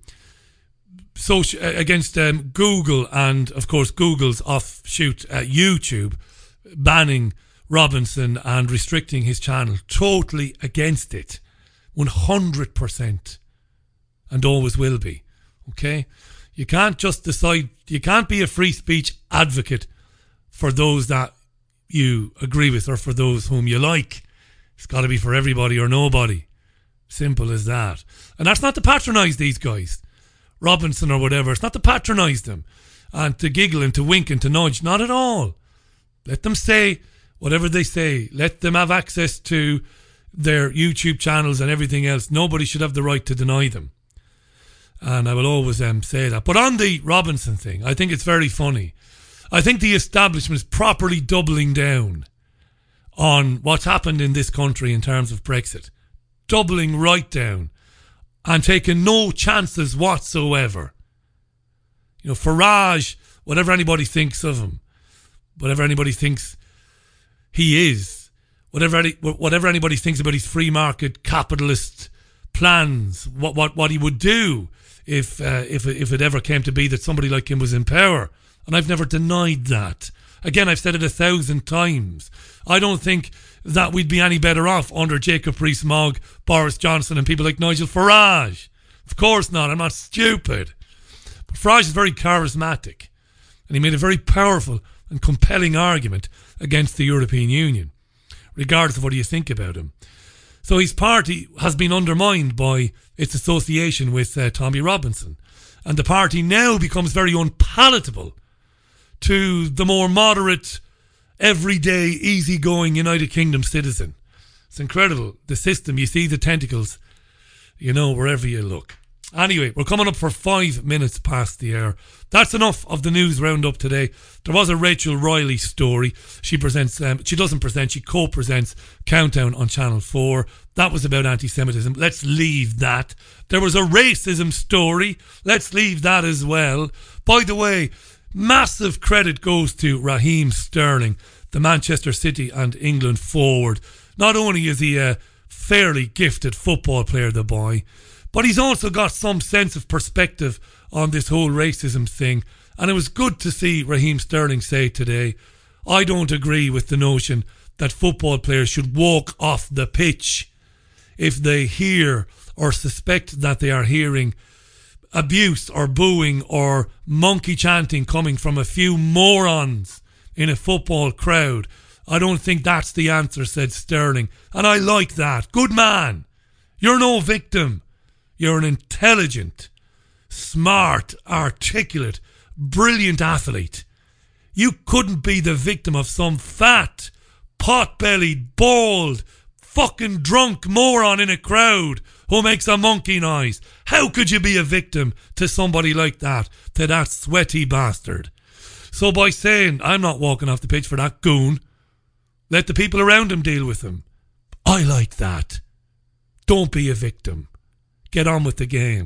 social, against um, Google and, of course, Google's offshoot at YouTube banning Robinson and restricting his channel. Totally against it. one hundred percent. And always will be. Okay? You can't just decide, you can't be a free speech advocate for those that you agree with or for those whom you like. It's got to be for everybody or nobody. Simple as that. And that's not to patronise these guys, Robinson or whatever. It's not to patronise them and to giggle and to wink and to nudge. Not at all. Let them say whatever they say. Let them have access to their YouTube channels and everything else. Nobody should have the right to deny them. And I will always um, say that. But on the Robinson thing, I think it's very funny. I think the establishment is properly doubling down on what's happened in this country in terms of Brexit. Doubling right down and taking no chances whatsoever. You know, Farage, whatever anybody thinks of him, whatever anybody thinks he is, whatever, whatever anybody thinks about his free market capitalist plans, what what, what he would do if uh, if if it ever came to be that somebody like him was in power. And I've never denied that. Again, I've said it a thousand times. I don't think that we'd be any better off under Jacob Rees-Mogg, Boris Johnson and people like Nigel Farage. Of course not. I'm not stupid. But Farage is very charismatic. And he made a very powerful and compelling argument against the European Union, regardless of what you think about him. So his party has been undermined by its association with uh, Tommy Robinson. And the party now becomes very unpalatable to the more moderate, everyday, easygoing United Kingdom citizen. It's incredible. The system, you see the tentacles, you know, wherever you look. Anyway, we're coming up for five minutes past the hour. That's enough of the news roundup today. There was a Rachel Riley story. She presents, um, she doesn't present, she co-presents Countdown on Channel four. That was about anti-Semitism. Let's leave that. There was a racism story. Let's leave that as well. By the way, massive credit goes to Raheem Sterling, the Manchester City and England forward. Not only is he a fairly gifted football player, the boy, but he's also got some sense of perspective on this whole racism thing. And it was good to see Raheem Sterling say today, I don't agree with the notion that football players should walk off the pitch if they hear or suspect that they are hearing abuse or booing or monkey chanting coming from a few morons in a football crowd. I don't think that's the answer, said Sterling. And I like that. Good man. You're no victim. You're an intelligent, smart, articulate, brilliant athlete. You couldn't be the victim of some fat, pot-bellied, bald, fucking drunk moron in a crowd who makes a monkey noise. How could you be a victim to somebody like that, to that sweaty bastard? So by saying, I'm not walking off the pitch for that goon, let the people around him deal with him. I like that. Don't be a victim. Get on with the game.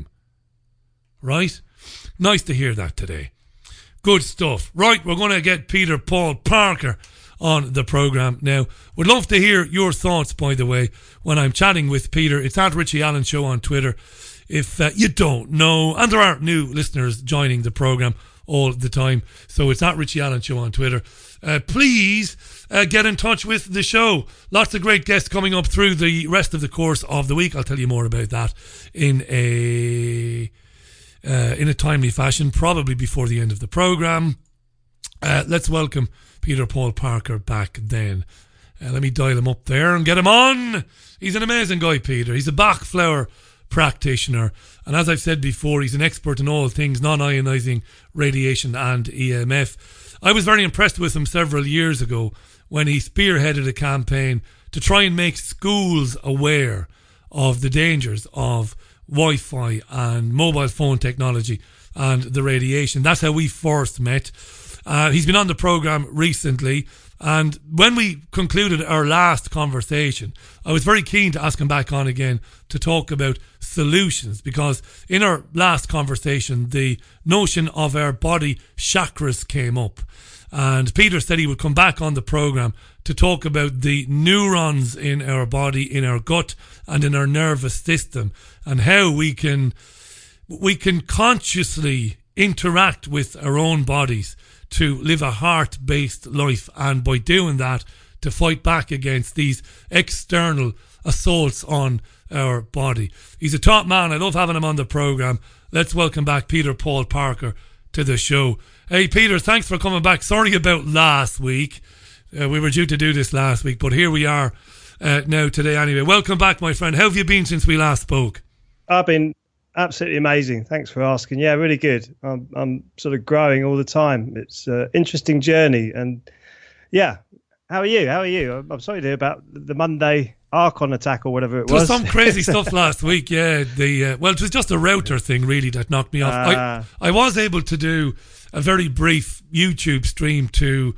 Right? Nice to hear that today. Good stuff. Right, we're going to get Peter Paul Parker on the programme now. Would love to hear your thoughts, by the way, when I'm chatting with Peter. It's at Richie Allen Show on Twitter. If uh, you don't know, and there are new listeners joining the programme all the time, so it's at Richie Allen Show on Twitter. Uh, please uh, get in touch with the show. Lots of great guests coming up through the rest of the course of the week. I'll tell you more about that in a uh, in a timely fashion, probably before the end of the programme. Uh, let's welcome Peter Paul Parker back then. Uh, let me dial him up there and get him on. He's an amazing guy, Peter. He's a Bach flower practitioner, and as I've said before, he's an expert in all things non-ionising radiation and E M F. I was very impressed with him several years ago when he spearheaded a campaign to try and make schools aware of the dangers of Wi-Fi and mobile phone technology and the radiation. That's how we first met. Uh, he's been on the programme recently, and when we concluded our last conversation, I was very keen to ask him back on again to talk about solutions, because in our last conversation the notion of our body chakras came up, and Peter said he would come back on the programme to talk about the neurons in our body, in our gut and in our nervous system, and how we can we can consciously interact with our own bodies to live a heart-based life, and by doing that to fight back against these external assaults on our body. He's a top man. I love having him on the programme. Let's welcome back Peter Paul Parker to the show. Hey Peter, thanks for coming back. Sorry about last week. Uh, we were due to do this last week, but here we are uh, now today anyway. Welcome back, my friend. How have you been since we last spoke? I've been absolutely amazing. Thanks for asking. Yeah, really good. I'm, I'm sort of growing all the time. It's an interesting journey. And yeah, how are you? How are you? I'm, I'm sorry to hear about the Monday Archon attack or whatever it was. was. There was some crazy stuff last week. Yeah, the uh, well, it was just a router thing really that knocked me off. Uh, I, I was able to do a very brief YouTube stream to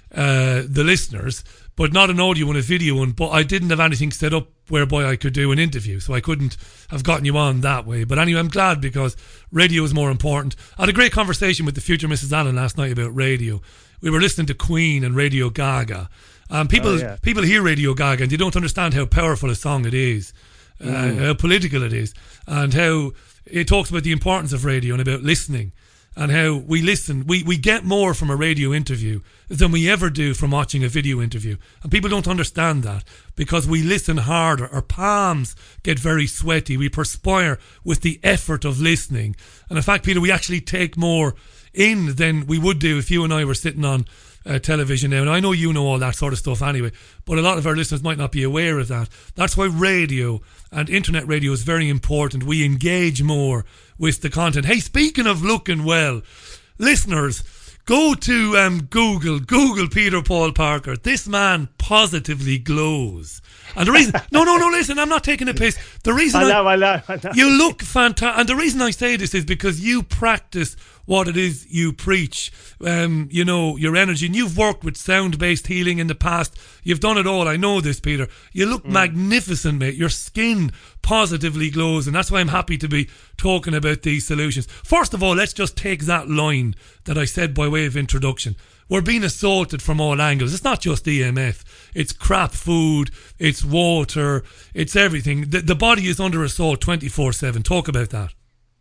uh, the listeners, but not an audio and a video one. But I didn't have anything set up whereby I could do an interview, so I couldn't have gotten you on that way. But anyway, I'm glad, because radio is more important. I had a great conversation with the future Missus Allen last night about radio. We were listening to Queen and Radio Gaga. Um, people, oh, yeah. people hear Radio Gaga and they don't understand how powerful a song it is. uh, Mm. how political it is, and how it talks about the importance of radio and about listening, and how we listen, we, we get more from a radio interview than we ever do from watching a video interview. And people don't understand that, because we listen harder. Our palms get very sweaty. We perspire with the effort of listening. And in fact, Peter, we actually take more in than we would do if you and I were sitting on uh, television now. And I know you know all that sort of stuff anyway, but a lot of our listeners might not be aware of that. That's why radio and internet radio is very important. We engage more with the content. Hey, speaking of looking well, listeners, go to um, Google, Google Peter Paul Parker. This man positively glows. And the reason, no, no, no, listen, I'm not taking a piss. The reason I know, I, I know, I know. You look fantastic. And the reason I say this is because you practice what it is you preach. Um, you know, your energy. And you've worked with sound-based healing in the past. You've done it all. I know this, Peter. You look mm. magnificent, mate. Your skin positively glows. And that's why I'm happy to be talking about these solutions. First of all, let's just take that line that I said by way of introduction. We're being assaulted from all angles. It's not just E M F. It's crap food. It's water. It's everything. The, the body is under assault twenty-four seven. Talk about that.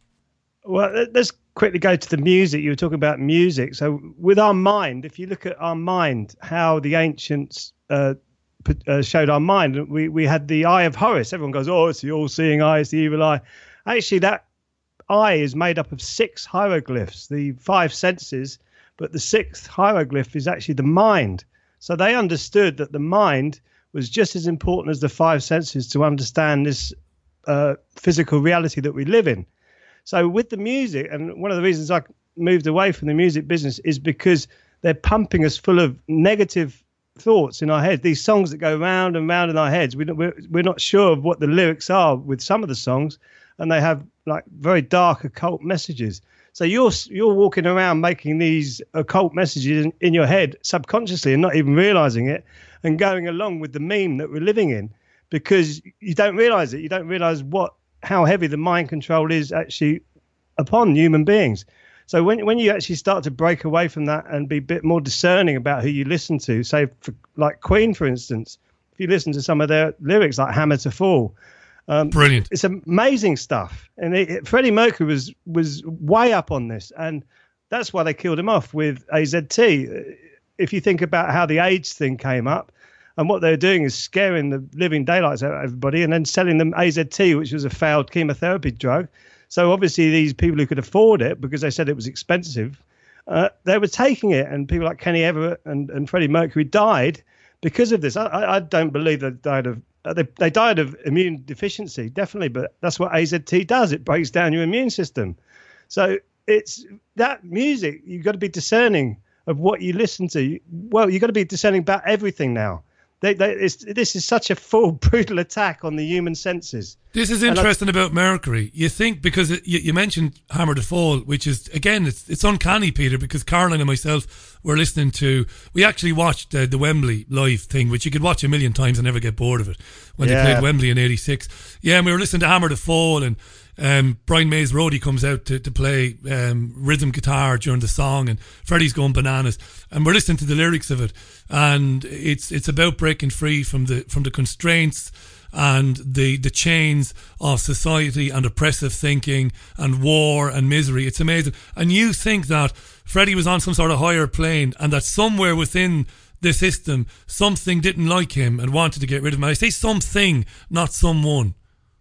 Well, let's quickly go to the music. You were talking about music. So with our mind, if you look at our mind, how the ancients uh, put, uh, showed our mind, we, we had the eye of Horus. Everyone goes, oh, it's the all-seeing eye, it's the evil eye. Actually, that eye is made up of six hieroglyphs, the five senses, but the sixth hieroglyph is actually the mind. So they understood that the mind was just as important as the five senses to understand this uh, physical reality that we live in. So with the music, and one of the reasons I moved away from the music business is because they're pumping us full of negative thoughts in our head. These songs that go round and round in our heads, we don't, we're, we're not sure of what the lyrics are with some of the songs, and they have like very dark occult messages. So you're you're walking around making these occult messages in, in your head subconsciously and not even realizing it, and going along with the meme that we're living in, because you don't realize it. You don't realize what how heavy the mind control is actually upon human beings. So when when you actually start to break away from that and be a bit more discerning about who you listen to, say for, like Queen, for instance, if you listen to some of their lyrics like Hammer to Fall, um, brilliant. It's amazing stuff. And it, it, Freddie Mercury was was way up on this, and that's why they killed him off with A Z T. If you think about how the AIDS thing came up, and what they're doing is scaring the living daylights out of everybody and then selling them A Z T, which was a failed chemotherapy drug. So obviously these people who could afford it, because they said it was expensive, uh, they were taking it. And people like Kenny Everett and, and Freddie Mercury died because of this. I, I don't believe they died of uh, they, they died of immune deficiency, definitely. But that's what A Z T does. It breaks down your immune system. So it's that music. You've got to be discerning of what you listen to. Well, you've got to be discerning about everything now. They, they, it's, this is such a full, brutal attack on the human senses. This is interesting about Mercury. You think, because it, you, you mentioned Hammer to Fall, which is, again, it's it's uncanny, Peter, because Caroline and myself were listening to, we actually watched uh, the Wembley live thing, which you could watch a million times and never get bored of it, when yeah. they played Wembley in eighty-six. Yeah, and we were listening to Hammer to Fall, and um, Brian May's roadie comes out to, to play um, rhythm guitar during the song, and Freddie's going bananas, and we're listening to the lyrics of it, and it's it's about breaking free from the from the constraints and the the chains of society and oppressive thinking and war and misery. It's amazing. And you think that Freddie was on some sort of higher plane, and that somewhere within the system something didn't like him and wanted to get rid of him. I say something, not someone.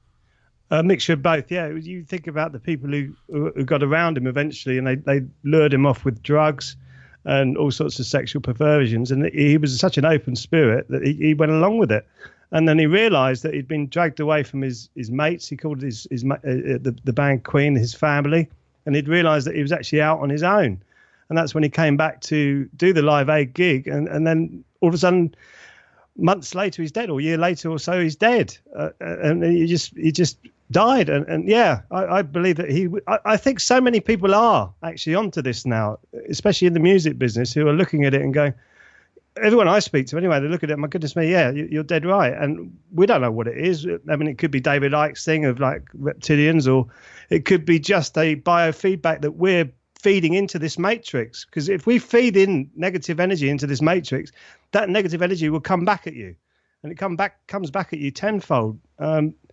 A mixture of both, yeah. You think about the people who, who got around him eventually, and they, they lured him off with drugs and all sorts of sexual perversions, and he was such an open spirit that he, he went along with it. And then he realised that he'd been dragged away from his, his mates. He called his, his uh, the, the band Queen his family, and he'd realised that he was actually out on his own. And that's when he came back to do the Live Aid gig, and, and then all of a sudden, months later, he's dead, or a year later or so, he's dead. Uh, and he just he just died. And, and yeah, I, I believe that he... I, I think so many people are actually onto this now, especially in the music business, who are looking at it and going... Everyone I speak to, anyway, they look at it, my goodness me, yeah, you're dead right. And we don't know what it is. I mean, it could be David Icke's thing of like reptilians, or it could be just a biofeedback that we're feeding into this matrix. Because if we feed in negative energy into this matrix, that negative energy will come back at you, and it come back comes back at you tenfold. Um,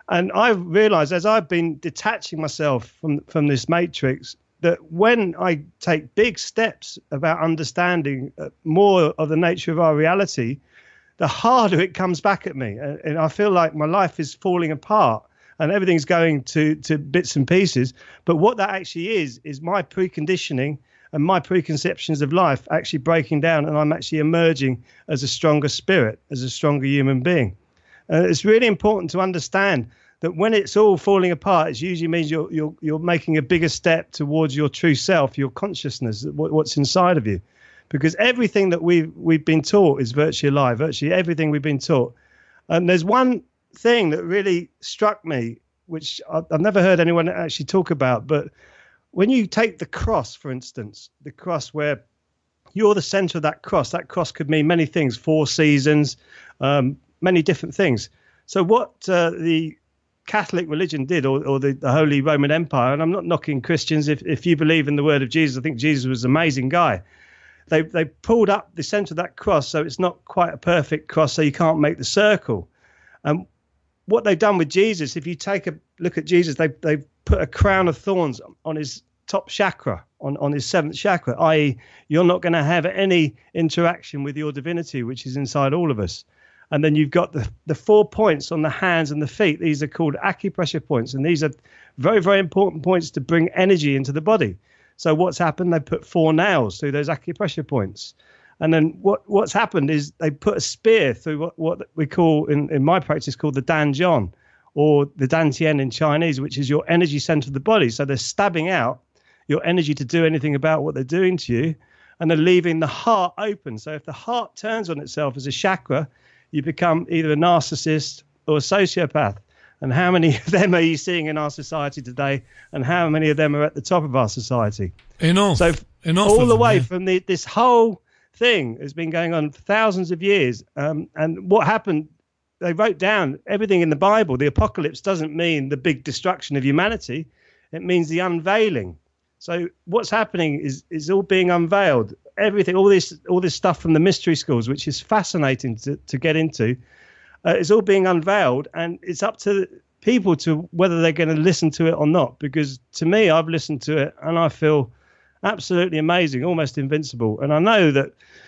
And I've realised as I've been detaching myself from from this matrix, that when I take big steps about understanding more of the nature of our reality, the harder it comes back at me. And, and I feel like my life is falling apart and everything's going to, to bits and pieces. But what that actually is, is my preconditioning and my preconceptions of life actually breaking down, and I'm actually emerging as a stronger spirit, as a stronger human being. Uh, it's really important to understand that when it's all falling apart, it usually means you're you're you're making a bigger step towards your true self, your consciousness, what, what's inside of you. Because everything that we've we've been taught is virtually a lie. Virtually everything we've been taught. And there's one thing that really struck me, which I've never heard anyone actually talk about. But when you take the cross, for instance, the cross where you're the center of that cross, that cross could mean many things, four seasons, um, many different things. So what uh, the Catholic religion did, or, or the, the Holy Roman Empire, and I'm not knocking Christians, if, if you believe in the word of Jesus, I think Jesus was an amazing guy. They they pulled up the center of that cross so it's not quite a perfect cross, so you can't make the circle. And what they've done with Jesus, if you take a look at Jesus, they they've put a crown of thorns on his top chakra, on, on his seventh chakra, that is you're not going to have any interaction with your divinity, which is inside all of us. And then you've got the, the four points on the hands and the feet. These are called acupressure points. And these are very, very important points to bring energy into the body. So what's happened? They put four nails through those acupressure points. And then what, what's happened is they put a spear through what, what we call, in, in my practice, called the Danjian, or the Dantian in Chinese, which is your energy center of the body. So they're stabbing out your energy to do anything about what they're doing to you. And they're leaving the heart open. So if the heart turns on itself as a chakra, you become either a narcissist or a sociopath. And how many of them are you seeing in our society today? And how many of them are at the top of our society? Enough. So Enough all the them, way yeah. from the, this whole thing has been going on for thousands of years. Um, and what happened, they wrote down everything in the Bible. The apocalypse doesn't mean the big destruction of humanity. It means the unveiling. So what's happening is is all being unveiled. Everything, all this, all this stuff from the mystery schools, which is fascinating to, to get into, uh, is all being unveiled, and it's up to people to whether they're going to listen to it or not. Because to me, I've listened to it, and I feel absolutely amazing, almost invincible. And I know that,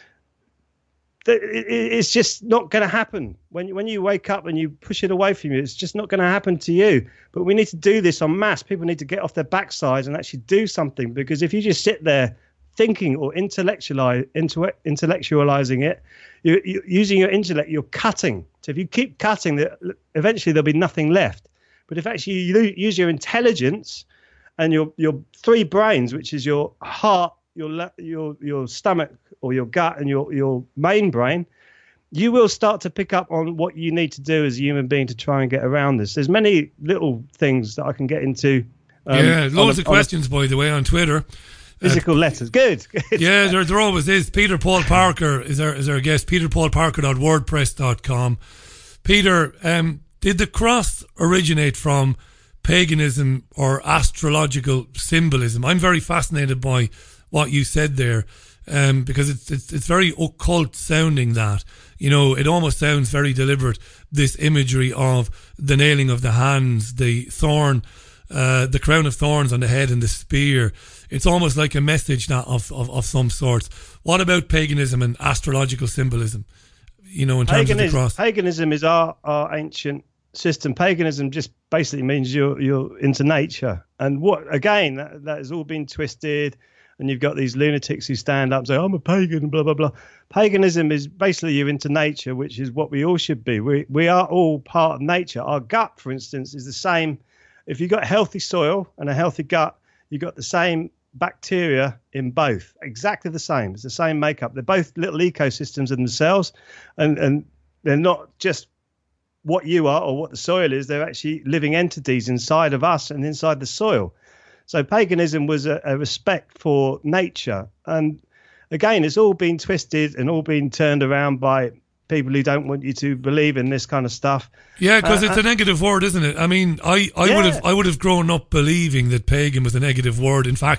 that it, it's just not going to happen. When when you wake up and you push it away from you, it's just not going to happen to you. But we need to do this en masse. People need to get off their backsides and actually do something. Because if you just sit there thinking or intellectualize, into intellectualizing it, you, you, using your intellect, you're cutting. So if you keep cutting, eventually there'll be nothing left. But if actually you use your intelligence and your your three brains, which is your heart, your your your stomach or your gut, and your your main brain, you will start to pick up on what you need to do as a human being to try and get around this. There's many little things that I can get into. Um, yeah, loads a, of questions, a, by the way, on Twitter. Physical uh, letters. Good. Good. Yeah, there, there always is. Peter Paul Parker is our, is our guest. peter paul parker dot wordpress dot com. Peter, um, did the cross originate from paganism or astrological symbolism? I'm very fascinated by what you said there, um, because it's, it's it's very occult sounding. That, you know, it almost sounds very deliberate. This imagery of the nailing of the hands, the thorn, uh, the crown of thorns on the head, and the spear. It's almost like a message that of, of, of some sort. What about paganism and astrological symbolism? You know, in terms paganism, of the cross. Paganism is our, our ancient system. Paganism just basically means you're you're into nature. And what again, that, that has all been twisted. And you've got these lunatics who stand up and say, I'm a pagan, and blah, blah, blah. Paganism is basically you're into nature, which is what we all should be. We we are all part of nature. Our gut, for instance, is the same. If you've got healthy soil and a healthy gut, you've got the same bacteria in both, exactly the same. It's the same makeup. They're both little ecosystems in themselves, and, and they're not just what you are or what the soil is. They're actually living entities inside of us and inside the soil. So paganism was a, a respect for nature. And again, it's all been twisted and all been turned around by people who don't want you to believe in this kind of stuff. Yeah, because uh, it's a negative word, isn't it? I mean, I, I yeah. would have I would have grown up believing that pagan was a negative word. In fact,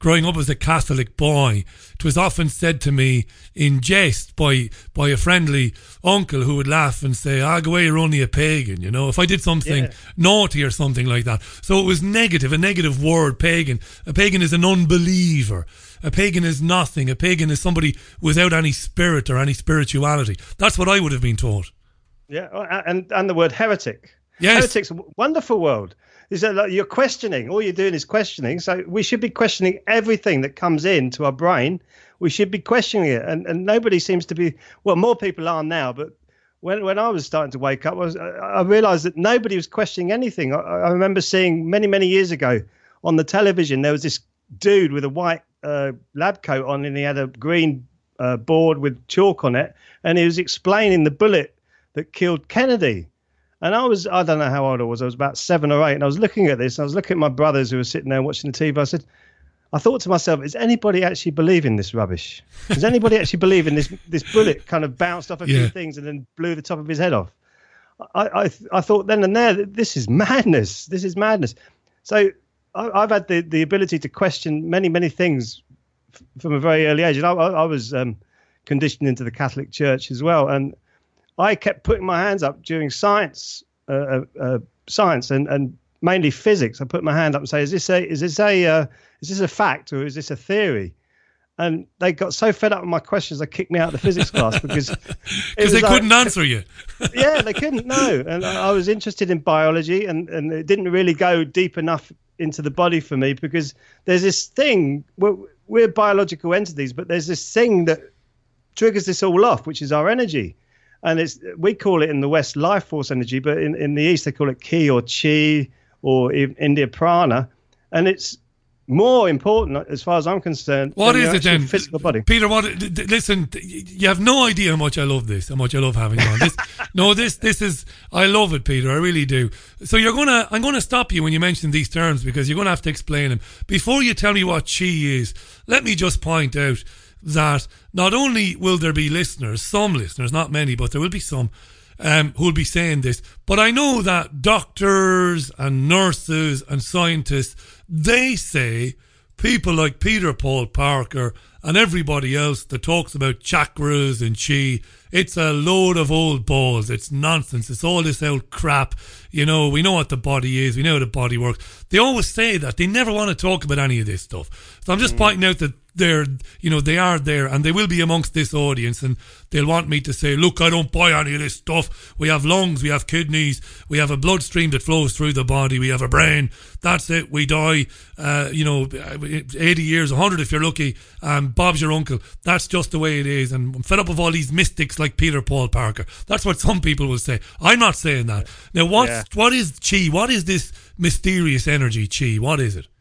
growing up as a Catholic boy, it was often said to me in jest by by a friendly uncle who would laugh and say, "Ah, go away, you're only a pagan," you know, if I did something Yeah. naughty or something like that. So it was negative, a negative word, pagan. A pagan is an unbeliever. A pagan is nothing. A pagan is somebody without any spirit or any spirituality. That's what I would have been taught. Yeah, and and the word heretic. Yes. Heretic's a wonderful word. Is that like you're questioning? All you're doing is questioning. So we should be questioning everything that comes into our brain. We should be questioning it, and and nobody seems to be. Well, more people are now, but when when I was starting to wake up, I was I realised that nobody was questioning anything. I, I remember seeing many many years ago on the television there was this dude with a white uh, lab coat on, and he had a green uh, board with chalk on it, and he was explaining the bullet that killed Kennedy. And I was, I don't know how old I was. I was about seven or eight. And I was looking at this. And I was looking at my brothers who were sitting there watching the T V. I said, I thought to myself, is anybody actually believing this rubbish? Does anybody actually believe in this this bullet kind of bounced off a Yeah. few things and then blew the top of his head off? I, I, I thought then and there, this is madness. This is madness. So I, I've had the, the ability to question many, many things f- from a very early age. And I, I, I was um, conditioned into the Catholic Church as well. And I kept putting my hands up during science, uh, uh, uh, science, and, and mainly physics. I put my hand up and say, "Is this a is this a uh, is this a fact or is this a theory?" And they got so fed up with my questions, they kicked me out of the physics class because it Because was they like- couldn't answer you. yeah, they couldn't know. And I I was interested in biology, and, and it didn't really go deep enough into the body for me because there's this thing. We're, we're biological entities, but there's this thing that triggers this all off, which is our energy. And it's we call it in the West life force energy, but in, in the East they call it ki or chi or in India prana. And it's more important, as far as I'm concerned, What than is your it actual then, physical body. Peter? What? d- d- Listen, you have no idea how much I love this, how much I love having you on this. No, this this is I love it, Peter. I really do. So you're gonna, I'm gonna stop you when you mention these terms because you're gonna have to explain them. Before you tell me what chi is, let me just point out that not only will there be listeners, some listeners, not many, but there will be some um, who will be saying this, but I know that doctors and nurses and scientists, they say people like Peter Paul Parker and everybody else that talks about chakras and chi, it's a load of old balls. It's nonsense. It's all this old crap. You know, we know what the body is. We know how the body works. They always say that. They never want to talk about any of this stuff. So I'm just pointing out that they're, you know, they are there and they will be amongst this audience and they'll want me to say, look, I don't buy any of this stuff. We have lungs, we have kidneys, we have a bloodstream that flows through the body, we have a brain. That's it. We die, uh, you know, eighty years, one hundred if you're lucky. Um, Bob's your uncle. That's just the way it is. And I'm fed up with all these mystics like Peter Paul Parker. That's what some people will say. I'm not saying that. Now, what's, Yeah. what is chi? What is this mysterious energy chi? What is it?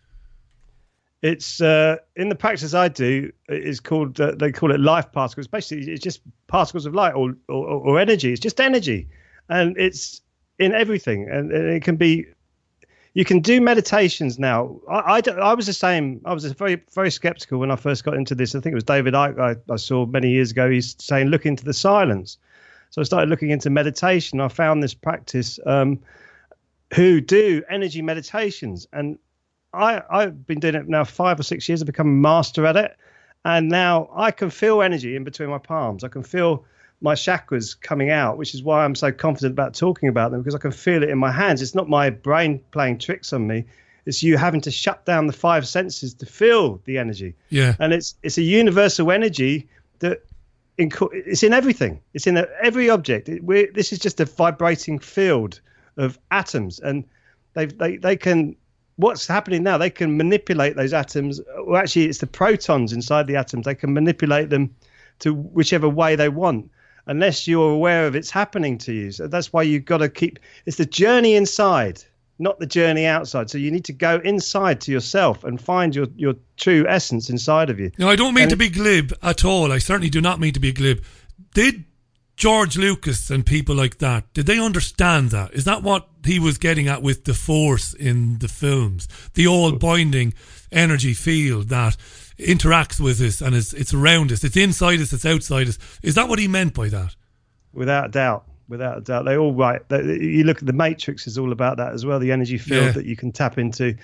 It's uh, in the practice I do. It's called uh, they call it life particles. Basically, it's just particles of light or, or or energy. It's just energy, and it's in everything. And, and it can be. You can do meditations now. I, I, don't- I was the same. I was very very skeptical when I first got into this. I think it was David Icke I, I saw many years ago. He's saying look into the silence. So I started looking into meditation. I found this practice um, who do energy meditations and. I, I've been doing it now five or six years. I've become a master at it. And now I can feel energy in between my palms. I can feel my chakras coming out, which is why I'm so confident about talking about them, because I can feel it in my hands. It's not my brain playing tricks on me. It's you having to shut down the five senses to feel the energy. Yeah. And it's it's a universal energy that in, it's in everything. It's in every object. It, we're, this is just a vibrating field of atoms. And they they they can... What's happening now, they can manipulate those atoms. Well, actually, it's the protons inside the atoms. They can manipulate them to whichever way they want, unless you're aware of it's happening to you. So that's why you've got to keep, it's the journey inside, not the journey outside. So you need to go inside to yourself and find your, your true essence inside of you. No, I don't mean And to be glib at all. I certainly do not mean to be glib. Did George Lucas and people like that, did they understand that? Is that what he was getting at with the force in the films? The all-binding energy field that interacts with us and is it's around us. It's inside us, it's outside us. Is that what he meant by that? Without a doubt. Without a doubt. They're all right. They, you look at the Matrix is all about that as well, the energy field Yeah. that you can tap into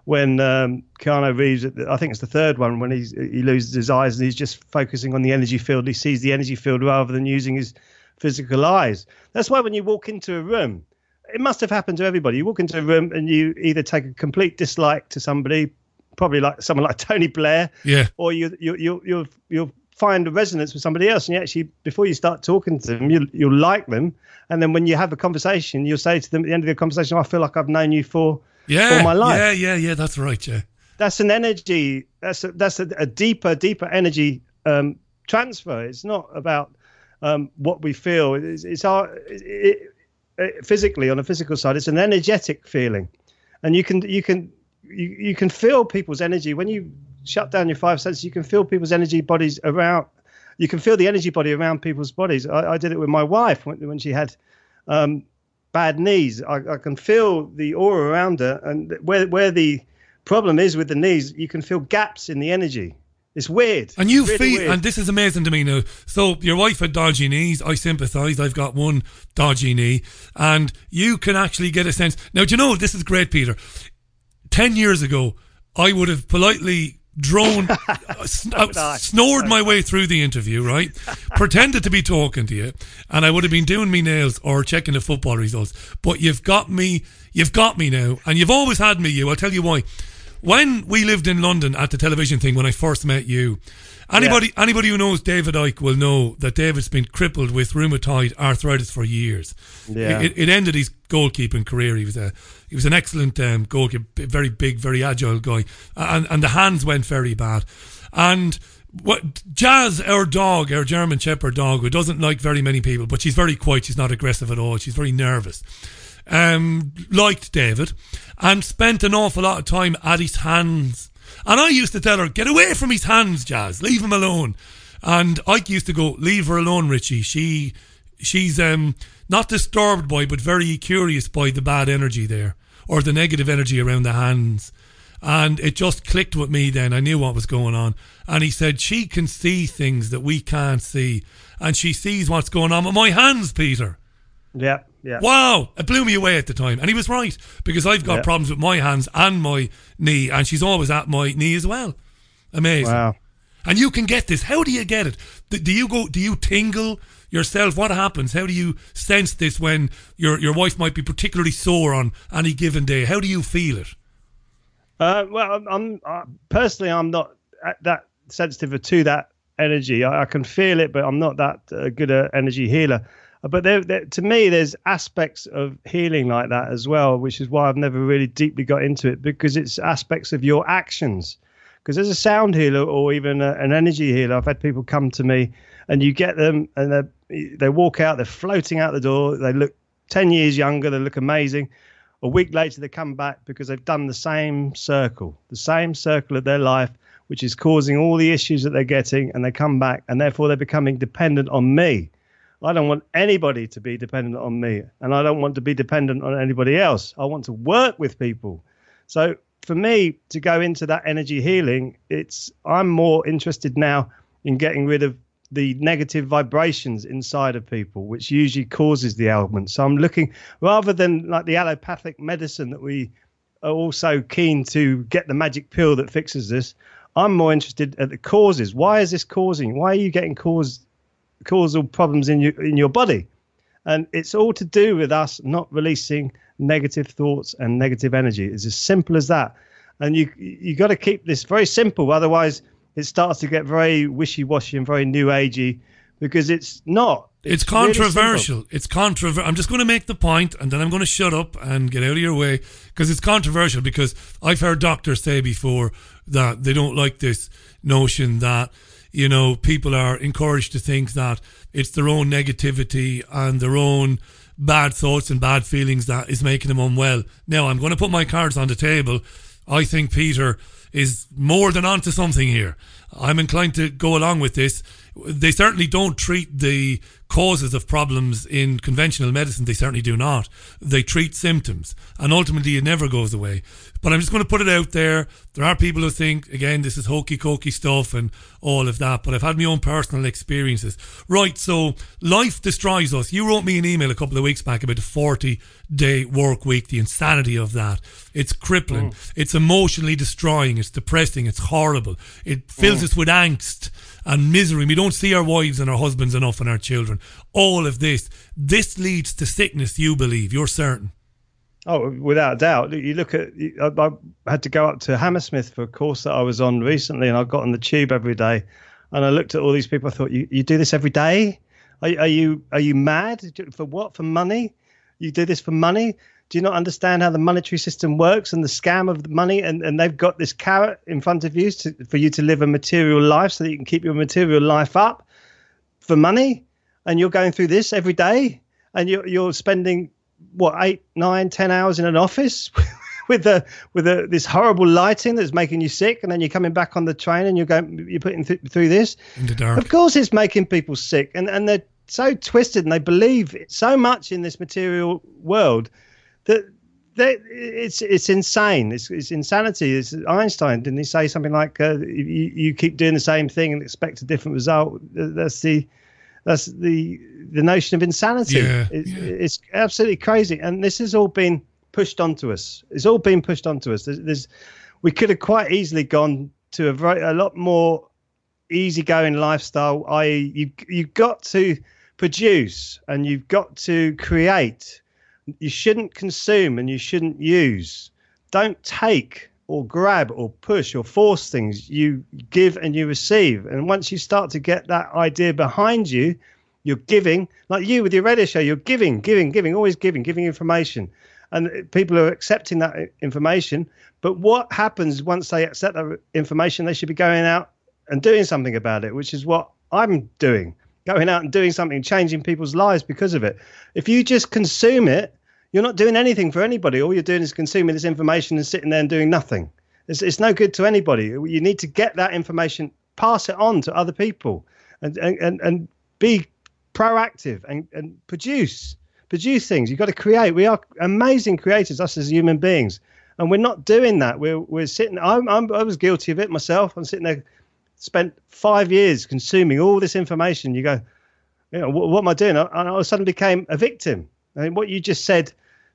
when um, Keanu Reeves, I think it's the third one, when he's, he loses his eyes and he's just focusing on the energy field. He sees the energy field rather than using his physical eyes. That's why when you walk into a room, it must have happened to everybody. You walk into a room and you either take a complete dislike to somebody, probably like someone like Tony Blair, yeah, or you you you you'll you'll find a resonance with somebody else, and you actually, before you start talking to them, you you'll like them, and then when you have a conversation, you'll say to them at the end of the conversation, "I feel like I've known you for yeah, all my life." Yeah, yeah, yeah. That's right. Yeah, that's an energy. That's a, that's a, a deeper, deeper energy um, transfer. It's not about um, what we feel. It's, it's our it, it, physically, on a physical side, it's an energetic feeling, and you can you can. You, you can feel people's energy when you shut down your five senses. You can feel people's energy bodies around. You can feel the energy body around people's bodies. I, I did it with my wife when, when she had um, bad knees. I, I can feel the aura around her, and where where the problem is with the knees, you can feel gaps in the energy. It's weird. And you really feel, weird. and this is amazing to me now. So your wife had dodgy knees. I sympathise. I've got one dodgy knee, and you can actually get a sense. Now, do you know, this is great, Peter. Ten years ago, I would have politely drone, sn- uh, snored my way through the interview, right? Pretended to be talking to you, and I would have been doing me nails or checking the football results. But you've got me, you've got me now, and you've always had me, you. I'll tell you why. When we lived in London at the television thing, when I first met you, anybody yeah. anybody who knows David Icke will know that David's been crippled with rheumatoid arthritis for years. Yeah. It, it ended his goalkeeping career. He was a he was an excellent um, goalkeeper, very big, very agile guy, and and the hands went very bad. And what Jazz, our dog, our German Shepherd dog, who doesn't like very many people, but she's very quiet. She's not aggressive at all. She's very nervous. Um, liked David and spent an awful lot of time at his hands. And I used to tell her, get away from his hands, Jazz, leave him alone. And Ike used to go, leave her alone, Richie. She, she's um, not disturbed by, but very curious by the bad energy there, or the negative energy around the hands. And it just clicked with me then. I knew what was going on. And he said, she can see things that we can't see. And she sees what's going on with my hands, Peter. Yeah, yeah. Wow, it blew me away at the time. And he was right, because I've got yeah. problems with my hands and my knee, and she's always at my knee as well. Amazing. Wow. And you can get this. How do you get it? Do, do you go, do you tingle yourself? What happens? How do you sense this when your, your wife might be particularly sore on any given day? How do you feel it? Uh, well, I'm, I'm uh, personally, I'm not that sensitive to that energy. I, I can feel it, but I'm not that uh, good an energy healer. But there, there, to me, there's aspects of healing like that as well, which is why I've never really deeply got into it, because it's aspects of your actions. Because as a sound healer or even a, an energy healer, I've had people come to me and you get them and they they walk out, they're floating out the door, they look ten years younger, they look amazing. A week later, they come back because they've done the same circle, the same circle of their life, which is causing all the issues that they're getting, and they come back, and therefore they're becoming dependent on me. I don't want anybody to be dependent on me, and I don't want to be dependent on anybody else. I want to work with people. So for me to go into that energy healing, it's I'm more interested now in getting rid of the negative vibrations inside of people, which usually causes the ailment. So I'm looking, rather than like the allopathic medicine that we are also keen to get the magic pill that fixes this, I'm more interested at the causes. Why is this causing? Why are you getting caused? causal problems in your in your body? And it's all to do with us not releasing negative thoughts and negative energy. It's as simple as that. And you you got to keep this very simple, otherwise it starts to get very wishy-washy and very new agey, because it's not. It's, it's controversial. Really it's controversial. I'm just going to make the point, and then I'm going to shut up and get out of your way, because it's controversial. Because I've heard doctors say before that they don't like this notion that, you know, people are encouraged to think that it's their own negativity and their own bad thoughts and bad feelings that is making them unwell. Now, I'm going to put my cards on the table. I think Peter is more than onto something here. I'm inclined to go along with this. they certainly don't treat the causes of problems in conventional medicine. They certainly do not. They treat symptoms, and ultimately it never goes away. But I'm just going to put it out there. There are people who think, again, this is hokey-cokey stuff and all of that, but I've had my own personal experiences. Right, so life destroys us. You wrote me an email a couple of weeks back about the forty-day work week, the insanity of that. It's crippling. Mm. It's emotionally destroying. It's depressing. It's horrible. It fills mm. us with angst and misery. We don't see our wives and our husbands enough and our children. All of this. This leads to sickness, you believe. You're certain. Oh, without a doubt. You look at, I, I had to go up to Hammersmith for a course that I was on recently, and I got on the tube every day, and I looked at all these people. I thought, you, you do this every day? Are, are you are you mad? For what? For money? You do this for money? Do you not understand how the monetary system works and the scam of the money? And, and they've got this carrot in front of you to, for you to live a material life so that you can keep your material life up for money. And you're going through this every day, and you're, you're spending, what, eight, nine, ten hours in an office with a, with a, this horrible lighting that's making you sick. And then you're coming back on the train and you're going, you're putting th- through this. In the dark. Of course it's making people sick. And, and they're so twisted, and they believe so much in this material world that they, it's it's insane. It's, it's insanity. It's Einstein, didn't he say something like, uh, you, you keep doing the same thing and expect a different result? That's the that's the the notion of insanity. Yeah, it, yeah. It's absolutely crazy. And this has all been pushed onto us. It's all been pushed onto us. There's, there's we could have quite easily gone to a very a lot more easygoing lifestyle. that is, you you've got to produce and you've got to create. You shouldn't consume and you shouldn't use. Don't take or grab or push or force things. You give and you receive. And once you start to get that idea behind you, you're giving, like you with your radio show, you're giving, giving, giving, always giving, giving information. And people are accepting that information. But what happens once they accept that information? They should be going out and doing something about it, which is what I'm doing. Going out and doing something, changing people's lives because of it. If you just consume it, you're not doing anything for anybody. All you're doing is consuming this information and sitting there and doing nothing. It's, it's no good to anybody. You need to get that information, pass it on to other people, and and, and be proactive and, and produce produce things. You've got to create. We are amazing creators, us as human beings, and we're not doing that. We're we're sitting. I'm, I'm I was guilty of it myself. I'm sitting there, spent five years consuming all this information. You go, you know, what, what am I doing? And I suddenly became a victim. I mean, what you just said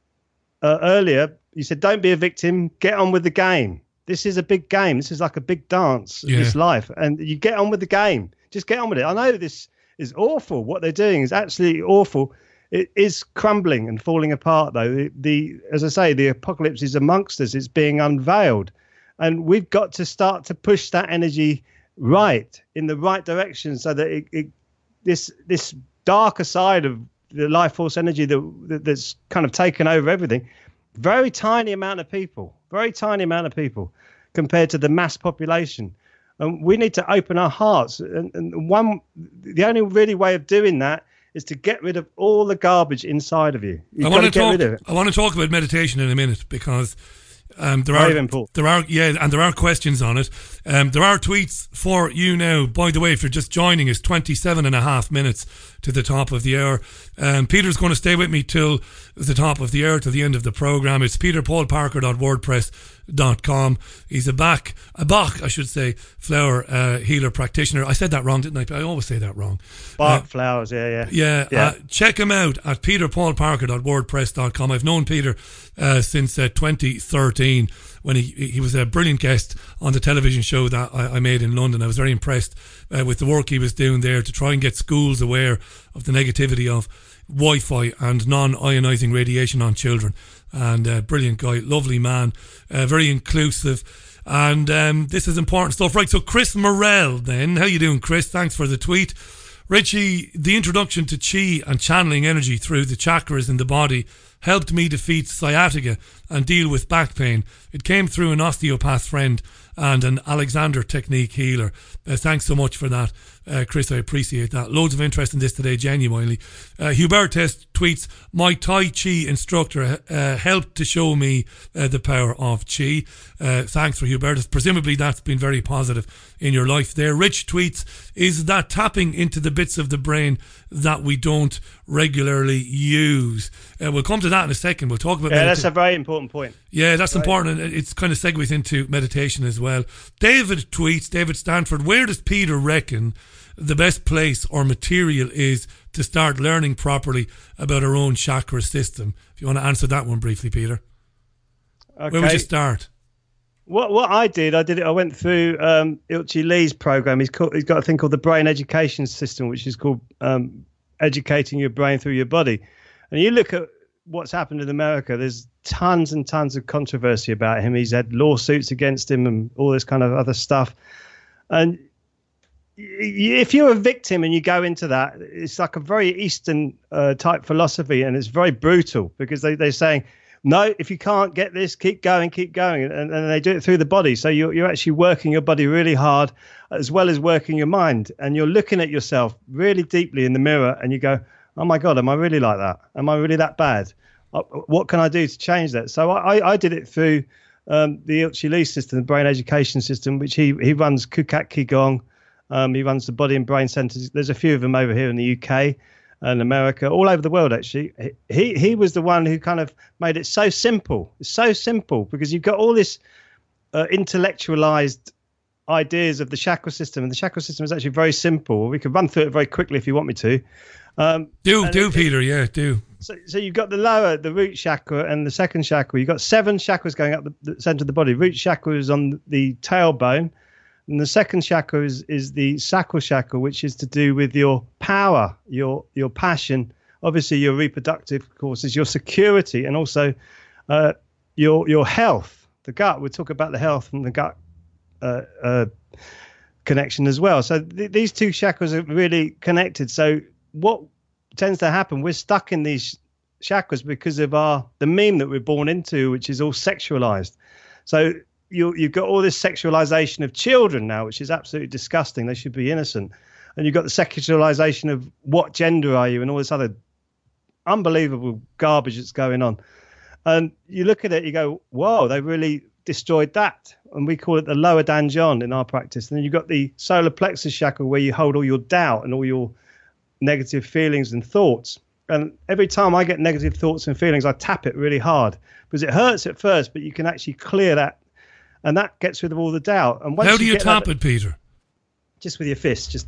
uh, earlier, you said, don't be a victim, get on with the game. This is a big game. This is like a big dance, Yeah. this life. And you get on with the game. Just get on with it. I know this is awful. What they're doing is absolutely awful. It is crumbling and falling apart, though. The, the as I say, the apocalypse is amongst us. It's being unveiled. And we've got to start to push that energy right in the right direction so that it, it this this darker side of the life force energy that, that that's kind of taken over everything, very tiny amount of people, very tiny amount of people compared to the mass population. And we need to open our hearts. And, and one, the only really way of doing that is to get rid of all the garbage inside of you. You've I got want to to get talk. rid of it. I want to talk about meditation in a minute because um, there Very are important. there are yeah, and there are questions on it. Um, there are tweets for you now. By the way, if you're just joining us, twenty-seven and a half minutes to the top of the hour. Um, Peter's going to stay with me till the top of the hour, till the end of the program. It's peter paul parker dot wordpress dot com. He's a back, a Bach, I should say, flower uh, healer practitioner. I said that wrong, didn't I? I always say that wrong. Bach Uh, flowers, yeah, yeah. Yeah, Yeah. Uh, check him out at peter paul parker dot wordpress dot com. I've known Peter uh, since uh, twenty thirteen when he he was a brilliant guest on the television show that I, I made in London. I was very impressed uh, with the work he was doing there to try and get schools aware of the negativity of Wi-Fi and non-ionizing radiation on children. And uh, brilliant guy, lovely man, uh, very inclusive. And um, this is important stuff. Right, so Chris Morell then. How you doing, Chris? Thanks for the tweet. Richie, the introduction to Chi and channeling energy through the chakras in the body helped me defeat sciatica and deal with back pain. It came through an osteopath friend and an Alexander Technique healer. Uh, thanks so much for that. Uh, Chris, I appreciate that. Loads of interest in this today, genuinely. Uh, Hubertus tweets, my Tai Chi instructor uh, helped to show me uh, the power of Chi. Uh, thanks for Hubertus. Presumably that's been very positive in your life there. Rich tweets, is that tapping into the bits of the brain that we don't regularly use? Uh, we'll come to that in a second. We'll talk about Yeah, medita- that's a very important point. Yeah, that's Right. important, and it's kind of segues into meditation as well. David tweets, David Stanford, where does Peter reckon the best place or material is to start learning properly about our own chakra system? If you want to answer that one briefly, Peter. Okay. Where would you start? What what I did, I did it. I went through um, Ilchi Lee's program. He's called, he's got a thing called the Brain Education System, which is called um, educating your brain through your body. And you look at what's happened in America. There's tons and tons of controversy about him. He's had lawsuits against him and all this kind of other stuff. And if you're a victim and you go into that, it's like a very Eastern uh, type philosophy, and it's very brutal because they, they're saying, no, if you can't get this, keep going, keep going. And, and they do it through the body. So you're, you're actually working your body really hard as well as working your mind. And you're looking at yourself really deeply in the mirror and you go, oh, my God, am I really like that? Am I really that bad? What can I do to change that? So I, I did it through um, the Ilchi Lee system, the brain education system, which he, he runs Kukat Qigong. Um, he runs the body and brain centers. There's a few of them over here in the U K and America, all over the world, actually. He he was the one who kind of made it so simple. It's so simple because you've got all this uh, intellectualized ideas of the chakra system, and the chakra system is actually very simple. We could run through it very quickly if you want me to. Um, do, do, it, Peter, yeah, do. So, so you've got the lower, the root chakra, and the second chakra. You've got seven chakras going up the, the center of the body. Root chakra is on the tailbone. And the second chakra is, is the sacral chakra, which is to do with your power, your your passion, obviously your reproductive courses, your security, and also uh, your your health, the gut. We'll talk about the health and the gut uh, uh, connection as well. So th- these two chakras are really connected. So what tends to happen, we're stuck in these chakras because of our the meme that we're born into, which is all sexualized. So You, you've got all this sexualization of children now, which is absolutely disgusting. They should be innocent. And you've got the sexualization of what gender are you and all this other unbelievable garbage that's going on. And you look at it, you go, whoa, they really destroyed that. And we call it the lower danjon in our practice. And then you've got the solar plexus chakra where you hold all your doubt and all your negative feelings and thoughts. And every time I get negative thoughts and feelings, I tap it really hard because it hurts at first, but you can actually clear that. And that gets rid of all the doubt. And once How do you, you tap that, it, Peter? Just with your fist. Just.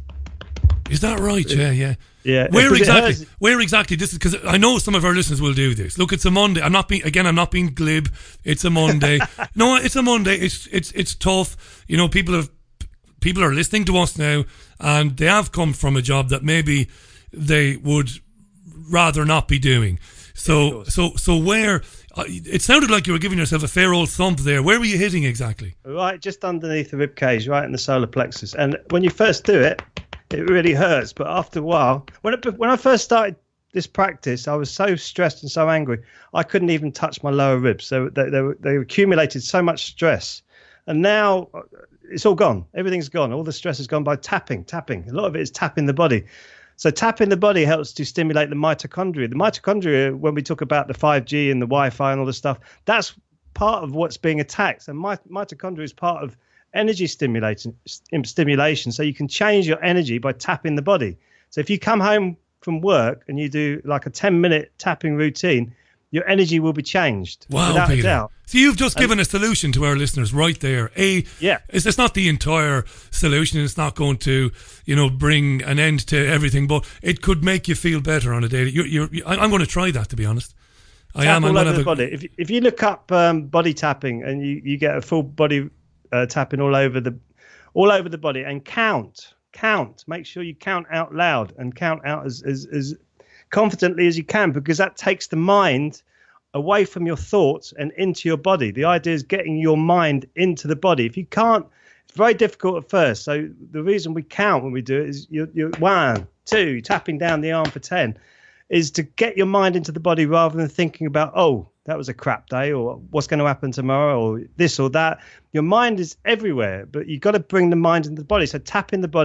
Is that right? Yeah, yeah. Yeah. Where exactly? Where exactly? This is because I know some of our listeners will do this. Look, it's a Monday. I'm not being again. I'm not being glib. It's a Monday. No, it's a Monday. It's it's it's tough. You know, people have people are listening to us now, and they have come from a job that maybe they would rather not be doing. So yeah, so so where? Uh, it sounded like you were giving yourself a fair old thump there. Where were you hitting exactly? Right, just underneath the rib cage, right in the solar plexus. And when you first do it, it really hurts. But after a while, when it, when I first started this practice, I was so stressed and so angry, I couldn't even touch my lower ribs. So they, they, they accumulated so much stress. And now it's all gone. Everything's gone. All the stress is gone by tapping, tapping. A lot of it is tapping the body. So tapping the body helps to stimulate the mitochondria. The mitochondria, when we talk about the five G and the Wi-Fi and all this stuff, that's part of what's being attacked. And my, mitochondria is part of energy stimulation, stimulation. So you can change your energy by tapping the body. So if you come home from work and you do like a ten minute tapping routine, your energy will be changed. Wow, without Peter. a doubt. So you've just And- given a solution to our listeners right there. A, yeah. it's, it's not the entire solution. It's not going to, you know, bring an end to everything, but it could make you feel better on a daily. You're, you're, I- I'm going to try that, to be honest. I Tap am. all I'm over gonna the have a, body. If if you look up um, body tapping and you, you get a full body uh, tapping all over the all over the body and count, count. Make sure you count out loud and count out as as, as confidently as you can, because that takes the mind away from your thoughts and into your body. The idea is getting your mind into the body. If you can't, it's very difficult at first. So the reason we count when we do it is you're, you're one, two, tapping down the arm for ten, is to get your mind into the body rather than thinking about, oh, that was a crap day, or what's going to happen tomorrow, or this or that. Your mind is everywhere, but you've got to bring the mind into the body. So tapping the body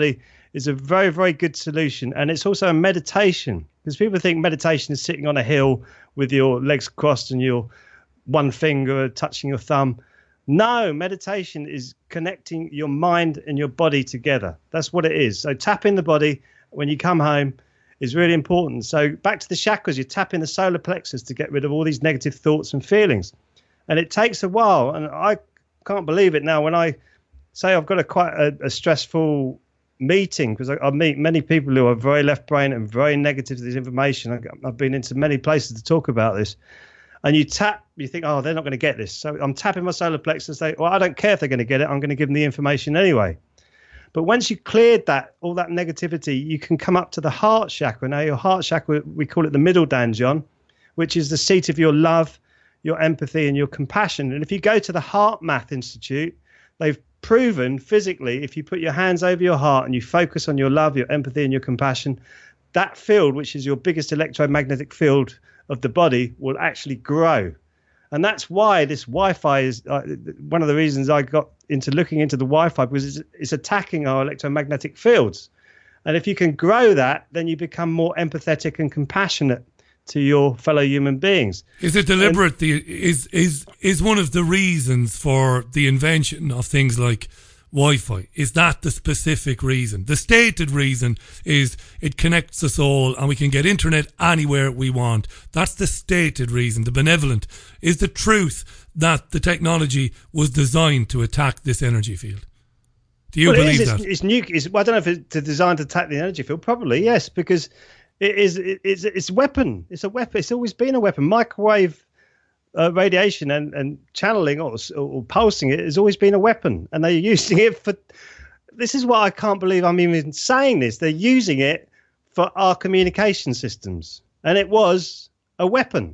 is a very, very good solution. And it's also a meditation, because people think meditation is sitting on a hill with your legs crossed and your one finger touching your thumb. No, meditation is connecting your mind and your body together. That's what it is. So tapping the body when you come home is really important. So back to the chakras, you're tapping the solar plexus to get rid of all these negative thoughts and feelings. And it takes a while. And I can't believe it now when I say I've got a quite a, a stressful meeting, because I, I meet many people who are very left brain and very negative to this information. I, I've been into many places to talk about this. And you tap, you think, oh, they're not going to get this. So I'm tapping my solar plexus. They, well, I don't care if they're going to get it. I'm going to give them the information anyway. But once you cleared that, all that negativity, you can come up to the heart chakra. Now, your heart chakra, we call it the middle danjon, which is the seat of your love, your empathy, and your compassion. And if you go to the Heart Math Institute, they've proven physically, if you put your hands over your heart and you focus on your love, your empathy, and your compassion, that field, which is your biggest electromagnetic field of the body, will actually grow. And that's why this Wi-Fi is uh, one of the reasons I got into looking into the Wi-Fi, because it's, it's attacking our electromagnetic fields. And if you can grow that, then you become more empathetic and compassionate to your fellow human beings. Is it deliberate? And, the, is is is one of the reasons for the invention of things like Wi-Fi? Is that the specific reason? The stated reason is it connects us all and we can get internet anywhere we want. That's the stated reason. The benevolent is the truth that the technology was designed to attack this energy field. Do you well, believe it is, that? It's, it's new. It's, well, I don't know if it's designed to attack the energy field. Probably yes, because it is. It, it's it's a weapon. It's a weapon. It's always been a weapon. Microwave Uh, radiation and, and channeling or, or pulsing it has always been a weapon, and they're using it for. This is why I can't believe I'm even saying this. They're using it for our communication systems, and it was a weapon.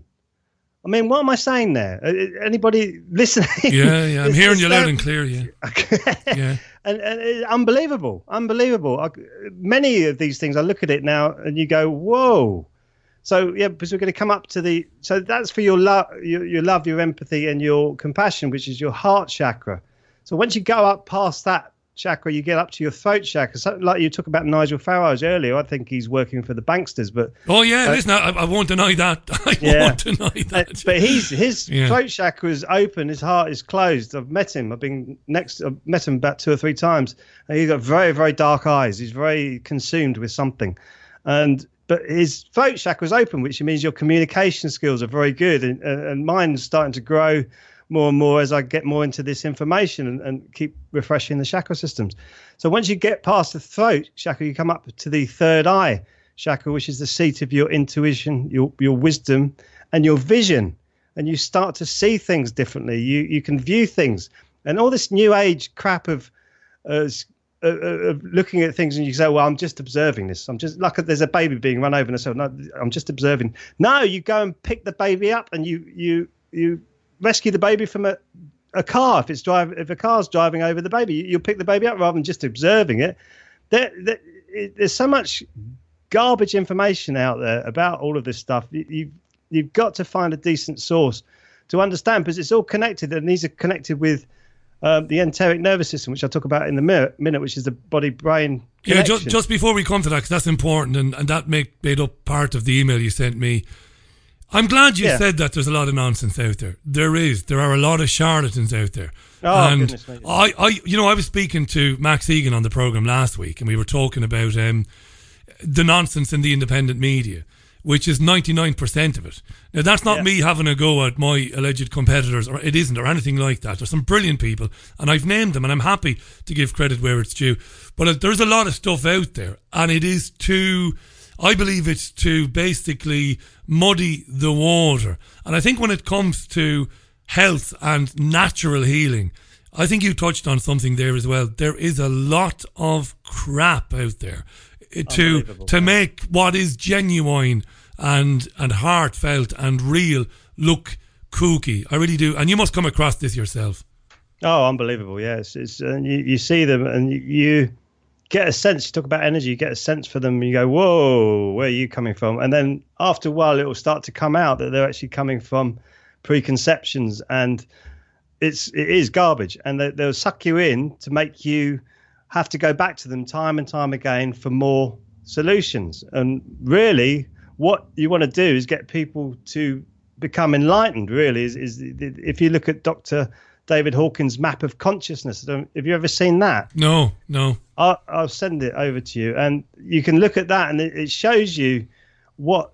I mean, what am I saying there? Anybody listening? Yeah, yeah, I'm it's, hearing it's you that, loud and clear. Yeah, yeah, and, and it's unbelievable, unbelievable. I, many of these things, I look at it now, and you go, "Whoa." So yeah, because we're going to come up to the. So that's for your love, your, your love, your empathy, and your compassion, which is your heart chakra. So once you go up past that chakra, you get up to your throat chakra. Something like you talked about Nigel Farage earlier. I think he's working for the banksters, but oh yeah, uh, listen, I, I won't deny that. I yeah. won't deny that. Uh, but he's his yeah. throat chakra is open, his heart is closed. I've met him. I've been next. I've met him about two or three times. And he's got very, very dark eyes. He's very consumed with something, and. But his throat chakra is open, which means your communication skills are very good. And, and mine's starting to grow more and more as I get more into this information and, and keep refreshing the chakra systems. So once you get past the throat chakra, you come up to the third eye chakra, which is the seat of your intuition, your, your wisdom, and your vision. And you start to see things differently. You, you can view things. And all this new age crap of uh, Uh, uh, looking at things and you say, well, I'm just observing this. I'm just like there's a baby being run over and I say, no, I'm just observing. No, you go and pick the baby up and you you you rescue the baby from a, a car. If it's drive, if a car's driving over the baby, you'll pick the baby up rather than just observing it. There, there, it there's so much garbage information out there about all of this stuff. You, you you've got to find a decent source to understand, because it's all connected, and these are connected with Um, the enteric nervous system, which I'll talk about in a minute, which is the body-brain connection. Yeah, just, just before we come to that, because that's important, and, and that make, made up part of the email you sent me. I'm glad you yeah. said that there's a lot of nonsense out there. There is. There are a lot of charlatans out there. Oh, and goodness me. I, I, you know, I was speaking to Max Egan on the programme last week, and we were talking about um, the nonsense in the independent media, which is ninety-nine percent of it. Now, that's not yeah. me having a go at my alleged competitors, or it isn't, or anything like that. There's some brilliant people, and I've named them, and I'm happy to give credit where it's due. But there's a lot of stuff out there, and it is to, I believe it's to basically muddy the water. And I think when it comes to health and natural healing, I think you touched on something there as well. There is a lot of crap out there to to make what is genuine and and heartfelt and real look kooky. I really do. And you must come across this yourself. Oh, unbelievable. Yes. It's, and you, you see them and you, you get a sense. You talk about energy, you get a sense for them and you go, whoa, where are you coming from? And then after a while, it will start to come out that they're actually coming from preconceptions, and it's, it is garbage. And they, they'll suck you in to make you have to go back to them time and time again for more solutions. And really, what you want to do is get people to become enlightened. Really, is, is if you look at Doctor David Hawkins' map of consciousness. Have you ever seen that? No, no. I'll, I'll send it over to you, and you can look at that, and it, it shows you what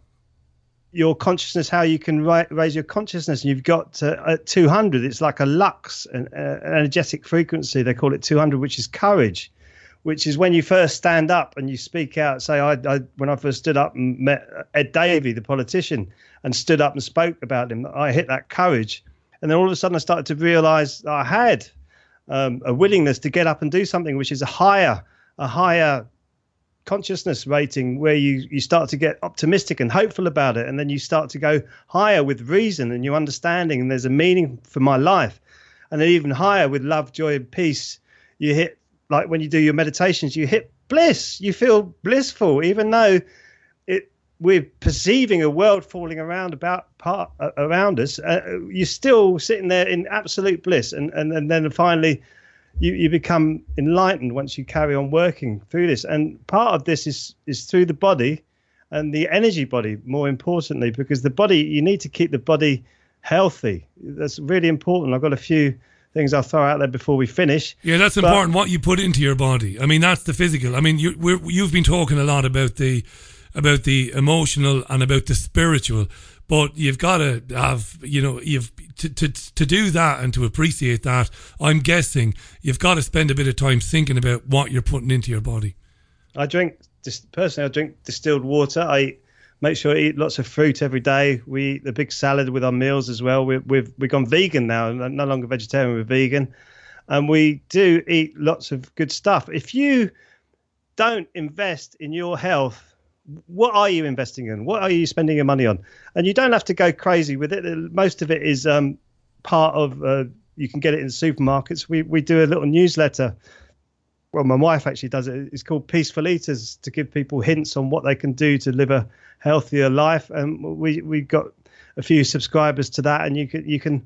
your consciousness, how you can ri- raise your consciousness. And you've got uh, at two hundred, it's like a lux, an, uh, an energetic frequency. They call it two hundred, which is courage, which is when you first stand up and you speak out. Say, I, I when I first stood up and met Ed Davey, the politician, and stood up and spoke about him, I hit that courage. And then all of a sudden I started to realize I had um, a willingness to get up and do something which is a higher, a higher consciousness rating, where you, you start to get optimistic and hopeful about it. And then you start to go higher with reason and your understanding, and there's a meaning for my life. And then even higher with love, joy, and peace. You hit, like when you do your meditations, you hit bliss. You feel blissful, even though it we're perceiving a world falling around about part uh, around us. Uh, you're still sitting there in absolute bliss, and and, and then finally you, you become enlightened once you carry on working through this. And part of this is is through the body and the energy body, more importantly, because the body, you need to keep the body healthy. That's really important. I've got a few things I'll throw out there before we finish. Yeah, that's but, important, what you put into your body. I mean, that's the physical. I mean, you, we're, you've been talking a lot about the about the emotional and about the spiritual, but you've got to have, you know, you've to, to to do that and to appreciate that, I'm guessing you've got to spend a bit of time thinking about what you're putting into your body. I drink, personally, I drink distilled water. I make sure I eat lots of fruit every day. We eat the big salad with our meals as well. We've, we've, we've gone vegan now, no longer vegetarian, we're vegan. And we do eat lots of good stuff. If you don't invest in your health, what are you investing in? What are you spending your money on? And you don't have to go crazy with it. Most of it is um, part of, uh, you can get it in supermarkets. We we do a little newsletter. Well, my wife actually does it. It's called Peaceful Eaters, to give people hints on what they can do to live a healthier life. And we we got a few subscribers to that, and you can you can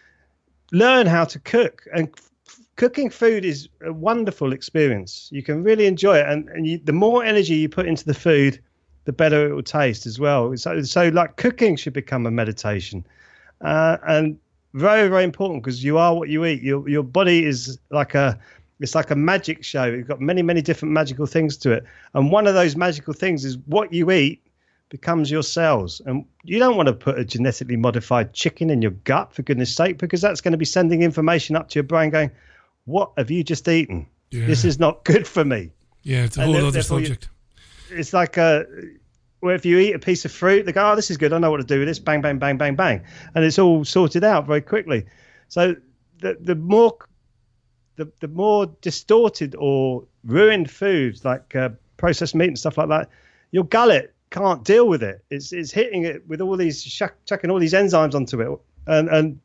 learn how to cook. And cooking food is a wonderful experience. You can really enjoy it, and, and you, the more energy you put into the food, the better it will taste as well. So, so like cooking should become a meditation, uh, and very, very important, because you are what you eat. Your your body is like a it's like a magic show. You've got many, many different magical things to it, and one of those magical things is what you eat becomes your cells. And you don't want to put a genetically modified chicken in your gut, for goodness sake, because that's going to be sending information up to your brain going, what have you just eaten? Yeah. This is not good for me. Yeah, it's a whole other subject. You, it's like a, where if you eat a piece of fruit, they go, oh, this is good, I know what to do with this, bang, bang, bang, bang, bang. And it's all sorted out very quickly. So the the more the, the more distorted or ruined foods, like uh, processed meat and stuff like that, your gullet can't deal with it. It's it's hitting it with all these, chuck, chucking all these enzymes onto it. And, and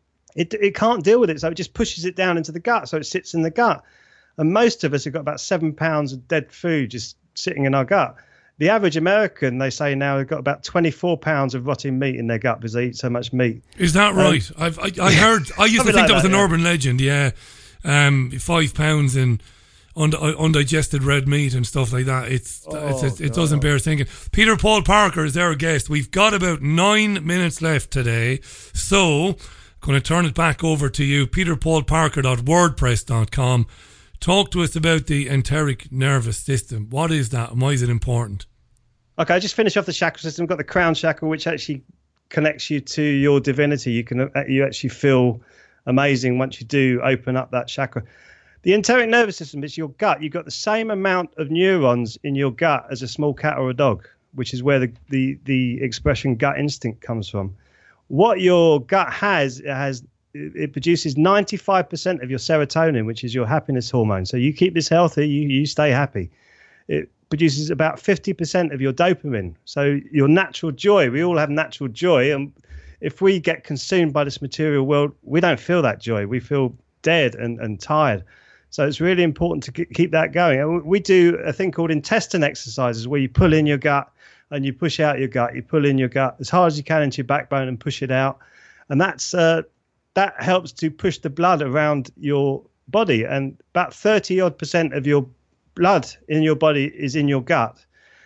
It it can't deal with it, so it just pushes it down into the gut, so it sits in the gut. And most of us have got about seven pounds of dead food just sitting in our gut. The average American, they say now, have got about twenty-four pounds of rotting meat in their gut because they eat so much meat. Is that right? Um, I've, I, I heard, I used to think like that was that, an yeah. urban legend, yeah. Um, five pounds in und, undigested red meat and stuff like that. It's, oh, it's, it's It doesn't bear thinking. Peter Paul Parker is our guest. We've got about nine minutes left today, so going to turn it back over to you, peter paul parker dot wordpress dot com. Talk to us about the enteric nervous system. What is that, and why is it important? Okay, I just finish off the chakra system. We've got the crown chakra, which actually connects you to your divinity. You can you actually feel amazing once you do open up that chakra. The enteric nervous system is your gut. You've got the same amount of neurons in your gut as a small cat or a dog, which is where the the, the expression gut instinct comes from. What your gut has, it has, it produces ninety-five percent of your serotonin, which is your happiness hormone. So you keep this healthy, you, you stay happy. It produces about fifty percent of your dopamine. So your natural joy, we all have natural joy. And if we get consumed by this material world, we don't feel that joy. We feel dead and, and tired. So it's really important to keep that going. And we do a thing called intestine exercises, where you pull in your gut and you push out your gut. You pull in your gut as hard as you can into your backbone and push it out. And that's uh, that helps to push the blood around your body, and about thirty odd percent of your blood in your body is in your gut.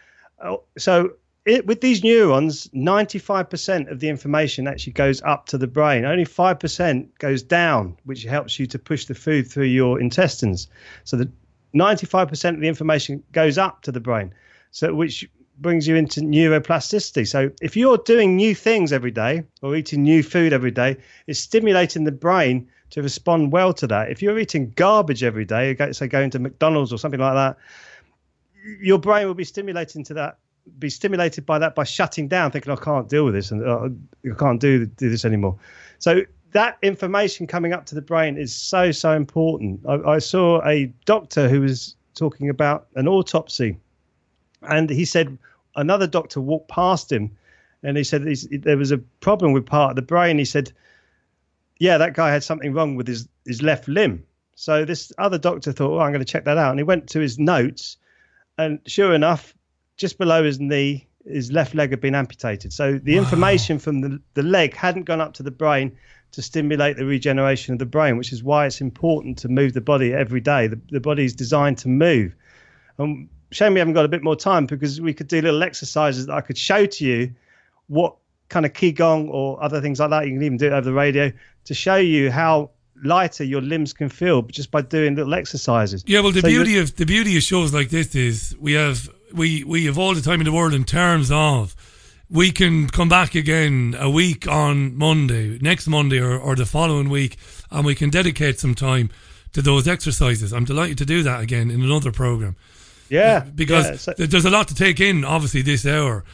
So it, with these neurons, ninety-five percent of the information actually goes up to the brain. Only five percent goes down, which helps you to push the food through your intestines. So the ninety-five percent of the information goes up to the brain, so which brings you into neuroplasticity. So if you're doing new things every day or eating new food every day, it's stimulating the brain to respond well to that. If you're eating garbage every day, say going to McDonald's or something like that, your brain will be stimulating to that, be stimulated by that by shutting down, thinking, I can't deal with this and uh, I can't do, do this anymore. So that information coming up to the brain is so, so important. I, I saw a doctor who was talking about an autopsy, and he said another doctor walked past him and he said he's, there was a problem with part of the brain. He said, yeah, that guy had something wrong with his, his left limb. So this other doctor thought, oh, I'm going to check that out. And he went to his notes, and sure enough, just below his knee, his left leg had been amputated. So the wow. information from the, the leg hadn't gone up to the brain to stimulate the regeneration of the brain, which is why it's important to move the body every day. The, the body is designed to move. Um, shame we haven't got a bit more time, because we could do little exercises that I could show to you what kind of Qigong or other things like that. You can even do it over the radio to show you how lighter your limbs can feel just by doing little exercises. Yeah, well, the so beauty of the beauty of shows like this is we have we we have all the time in the world in terms of we can come back again a week on Monday, next Monday or, or the following week, and we can dedicate some time to those exercises. I'm delighted to do that again in another program. Yeah, because yeah, so- there's a lot to take in, obviously, this hour.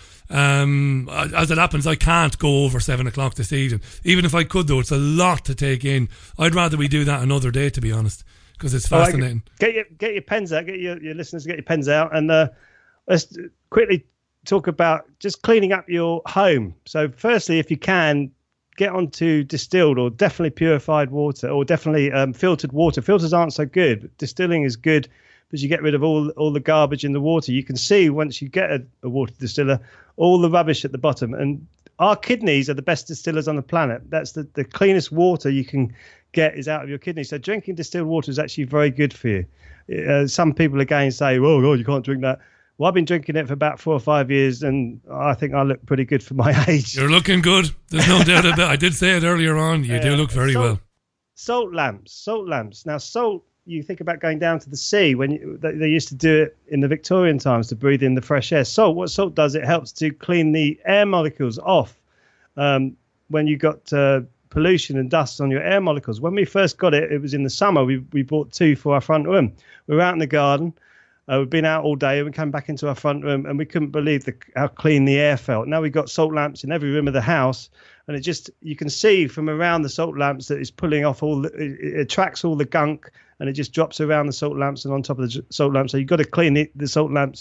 Um, as it happens, I can't go over seven o'clock this evening. Even if I could, though, it's a lot to take in. I'd rather we do that another day, to be honest, because it's fascinating. Right, get your get your pens out. Get your, your listeners to get your pens out, and uh, let's quickly talk about just cleaning up your home. So, firstly, if you can, get onto distilled or definitely purified water, or definitely um, filtered water. Filters aren't so good, but distilling is good because you get rid of all all the garbage in the water. You can see once you get a, a water distiller, all the rubbish at the bottom. And our kidneys are the best distillers on the planet. That's the, the cleanest water you can get is out of your kidneys. So drinking distilled water is actually very good for you. Uh, some people again say, oh, God, you can't drink that. Well, I've been drinking it for about four or five years, and I think I look pretty good for my age. You're looking good. There's no doubt about it. I did say it earlier on. You uh, do look very salt, well. Salt lamps, salt lamps. Now, salt, you think about going down to the sea when you, they, they used to do it in the Victorian times to breathe in the fresh air. Salt, what salt does, it helps to clean the air molecules off um, when you got uh, pollution and dust on your air molecules. When we first got it, it was in the summer. We we bought two for our front room. We were out in the garden. Uh, we'd been out all day, and we came back into our front room, and we couldn't believe the, how clean the air felt. Now we've got salt lamps in every room of the house, and it just, you can see from around the salt lamps that it's pulling off all the, it, it attracts all the gunk, and it just drops around the salt lamps and on top of the salt lamps. So you've got to clean the, the salt lamps,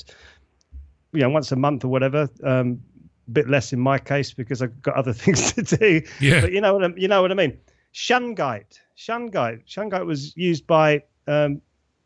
you know, once a month or whatever. Um, a bit less in my case because I've got other things to do. Yeah. But you know what I, you know what I mean. Shungite, shungite, shungite was used by um,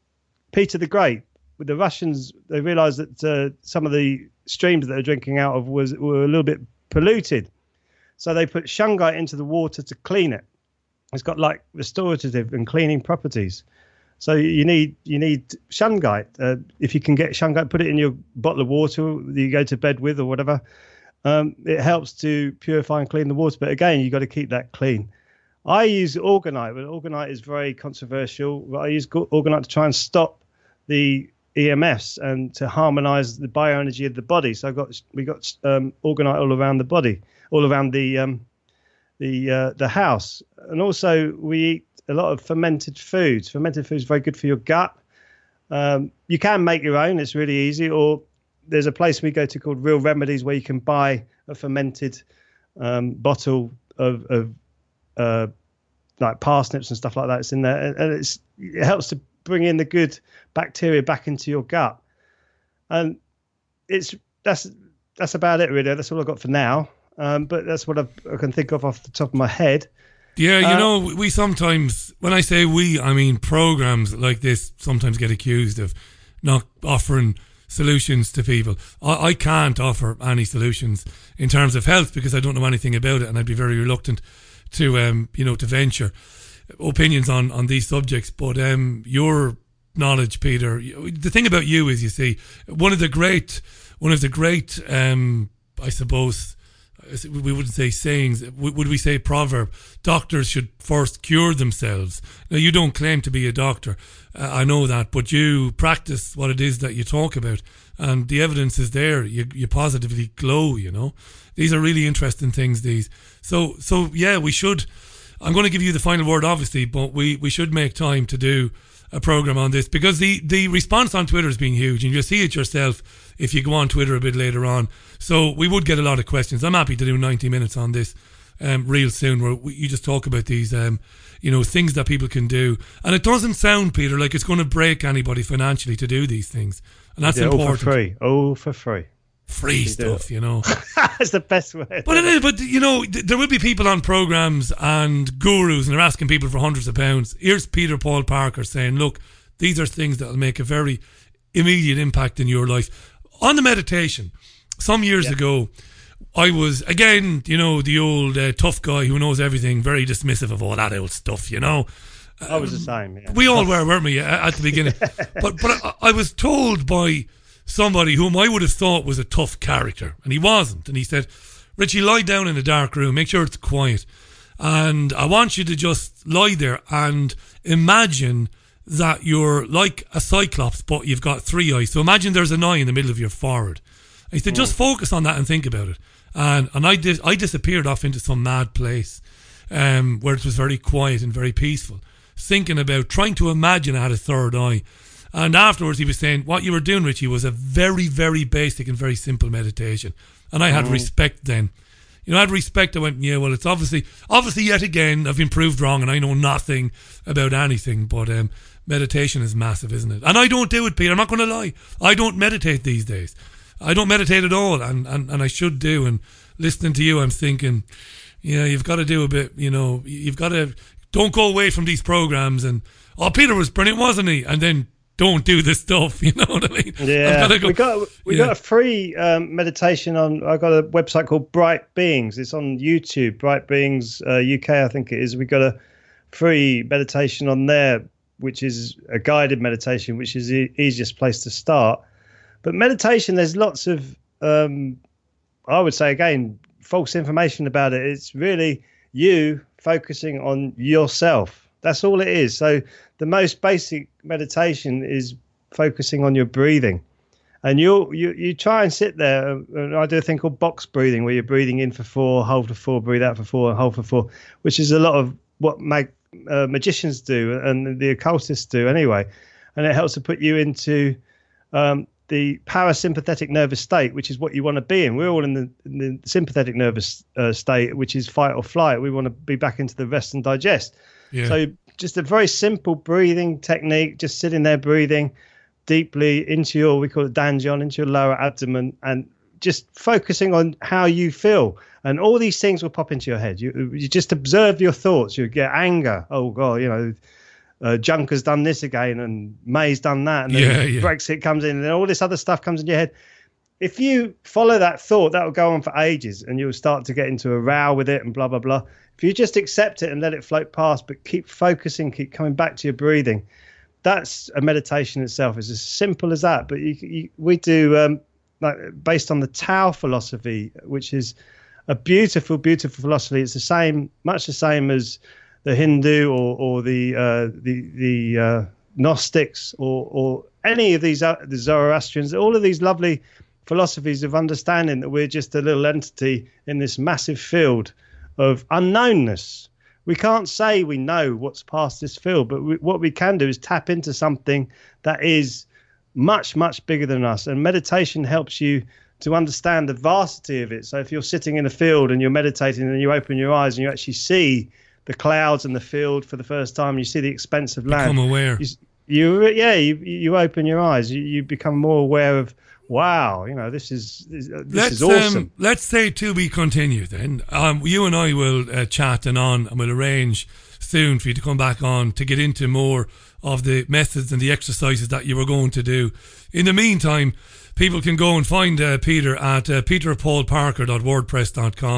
Peter the Great. With the Russians, they realised that uh, some of the streams that they're drinking out of was were a little bit polluted, so they put shungite into the water to clean it. It's got like restorative and cleaning properties. So you need you need shungite. Uh, if you can get shungite, put it in your bottle of water that you go to bed with or whatever. Um, it helps to purify and clean the water. But again, you've got to keep that clean. I use orgonite, but orgonite is very controversial. I use orgonite to try and stop the E M Fs and to harmonize the bioenergy of the body. So I've got we got um, orgonite all around the body, all around the um, the uh, the house, and also we eat a lot of fermented foods. Fermented foods are very good for your gut. Um, you can make your own; it's really easy. Or there's a place we go to called Real Remedies where you can buy a fermented um, bottle of, of uh, like parsnips and stuff like that. It's in there, and it's it helps to bring in the good bacteria back into your gut. And it's that's that's about it really. That's all I've got for now. Um, but that's what I've, I can think of off the top of my head. Yeah, you uh, know, we sometimes, when I say we, I mean programs like this sometimes get accused of not offering solutions to people. I, I can't offer any solutions in terms of health because I don't know anything about it, and I'd be very reluctant to, um, you know, to venture. opinions on, on these subjects, but um, your knowledge, Peter, the thing about you is, you see, one of the great, one of the great, um, I suppose, we wouldn't say sayings, would we say proverb, doctors should first cure themselves. Now, you don't claim to be a doctor, uh, I know that, but you practice what it is that you talk about, and the evidence is there. You, you positively glow, you know. These are really interesting things, these. So, so yeah, we should, I'm going to give you the final word, obviously, but we, we should make time to do a program on this, because the, the response on Twitter has been huge, and you'll see it yourself if you go on Twitter a bit later on. So we would get a lot of questions. I'm happy to do ninety minutes on this um, real soon, where we, you just talk about these, um, you know, things that people can do. And it doesn't sound, Peter, like it's going to break anybody financially to do these things. And that's yeah, important. All for free. All for free. Free you stuff, you know. That's the best way. But it is, but you know, th- there will be people on programs and gurus, and they're asking people for hundreds of pounds. Here's Peter Paul Parker saying, look, these are things that will make a very immediate impact in your life. On the meditation, some years yeah. ago, I was, again, you know, the old uh, tough guy who knows everything, very dismissive of all that old stuff, you know. I was the same, yeah. We all were, weren't we, at the beginning? but but I, I was told by somebody whom I would have thought was a tough character, and he wasn't. And he said, Richie, lie down in a dark room, make sure it's quiet, and I want you to just lie there and imagine that you're like a cyclops, but you've got three eyes. So imagine there's an eye in the middle of your forehead. And he said, mm. just focus on that and think about it. And and I did. I disappeared off into some mad place um, where it was very quiet and very peaceful, thinking about, trying to imagine I had a third eye. And afterwards he was saying, what you were doing, Richie, was a very, very basic and very simple meditation. And I had mm. respect then. You know, I had respect. I went, yeah, well, it's obviously, obviously yet again, I've been proved wrong and I know nothing about anything. But um, meditation is massive, isn't it? And I don't do it, Peter. I'm not going to lie. I don't meditate these days. I don't meditate at all. And, and, and I should do. And listening to you, I'm thinking, yeah, you've got to do a bit, you know, you've got to, don't go away from these programs and, oh, Peter was brilliant, wasn't he? And then don't do this stuff, you know what I mean? Yeah, go, we got we yeah. got a free um, meditation on. I got a website called Bright Beings. It's on YouTube. Bright Beings uh, U K, I think it is. We got a free meditation on there, which is a guided meditation, which is the easiest place to start. But meditation, there's lots of, um, I would say again, false information about it. It's really you focusing on yourself. That's all it is. So the most basic meditation is focusing on your breathing. And you you you try and sit there. And I do a thing called box breathing, where you're breathing in for four, hold for four, breathe out for four, and hold for four, which is a lot of what mag, uh, magicians do and the occultists do anyway. And it helps to put you into um, the parasympathetic nervous state, which is what you want to be in. We're all in the, in the sympathetic nervous uh, state, which is fight or flight. We want to be back into the rest and digest. Yeah. So just a very simple breathing technique, just sitting there breathing deeply into your, we call it danjian, into your lower abdomen, and just focusing on how you feel. And all these things will pop into your head. You you just observe your thoughts. You get anger. Oh, God, you know, uh, Juncker's done this again and May's done that. And then yeah, yeah. Brexit comes in and then all this other stuff comes in your head. If you follow that thought, that will go on for ages and you'll start to get into a row with it and blah, blah, blah. If you just accept it and let it float past, but keep focusing, keep coming back to your breathing, that's a meditation itself. It's as simple as that. But you, you, we do, um, like based on the Tao philosophy, which is a beautiful, beautiful philosophy. It's the same, much the same as the Hindu or, or the uh, the the uh, Gnostics or or any of these uh, the Zoroastrians. All of these lovely philosophies of understanding that we're just a little entity in this massive field of unknownness. We can't say we know what's past this field, but we, what we can do is tap into something that is much, much bigger than us. And meditation helps you to understand the vastity of it. So if you're sitting in a field and you're meditating and you open your eyes and you actually see the clouds and the field for the first time, you see the expanse of land. Become aware. You, you yeah, you you open your eyes. You, you become more aware of, wow, you know, this is this, this let's, is awesome. Um, let's say to be continued then. Um, you and I will uh, chat and on and we'll arrange soon for you to come back on to get into more of the methods and the exercises that you were going to do. In the meantime, people can go and find uh, Peter at uh, peter paul parker dot wordpress dot com.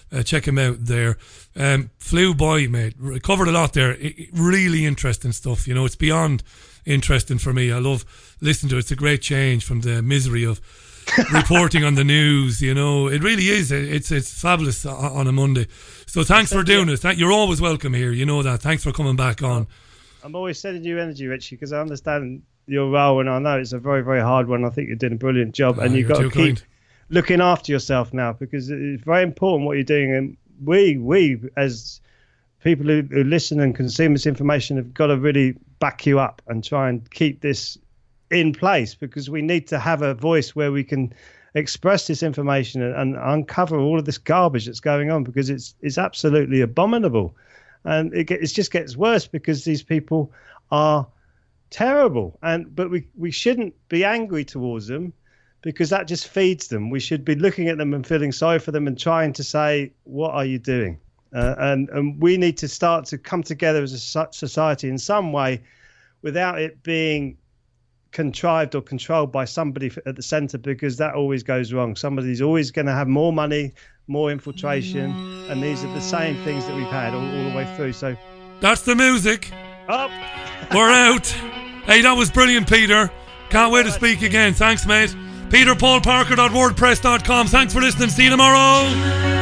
Uh, check him out there. Um, flew by, mate. Covered a lot there. It, it, really interesting stuff. You know, it's beyond interesting for me. I love listening to it. It's a great change from the misery of reporting on the news. You know, it really is. It's it's fabulous on a Monday. So thanks for doing it. You're always welcome here. You know that. Thanks for coming back on. I'm always sending you energy, Richie, because I understand your role, and I know it's a very, very hard one. I think you're doing a brilliant job, oh, and you've got to keep kind. looking after yourself now, because it's very important what you're doing. And we, we as people who, who listen and consume this information, have got to really back you up and try and keep this in place, because we need to have a voice where we can express this information and, and uncover all of this garbage that's going on, because it's it's absolutely abominable. And it, it just gets worse because these people are terrible. And but we, we shouldn't be angry towards them, because that just feeds them. We should be looking at them and feeling sorry for them and trying to say, what are you doing? Uh, and, and we need to start to come together as a society in some way, without it being contrived or controlled by somebody at the centre, because that always goes wrong. Somebody's always going to have more money, more infiltration, and these are the same things that we've had all, all the way through. So that's the music. Up. We're out. Hey, that was brilliant, Peter. Can't wait to speak again. Thanks, mate. peter paul parker dot wordpress dot com. Thanks for listening. See you tomorrow.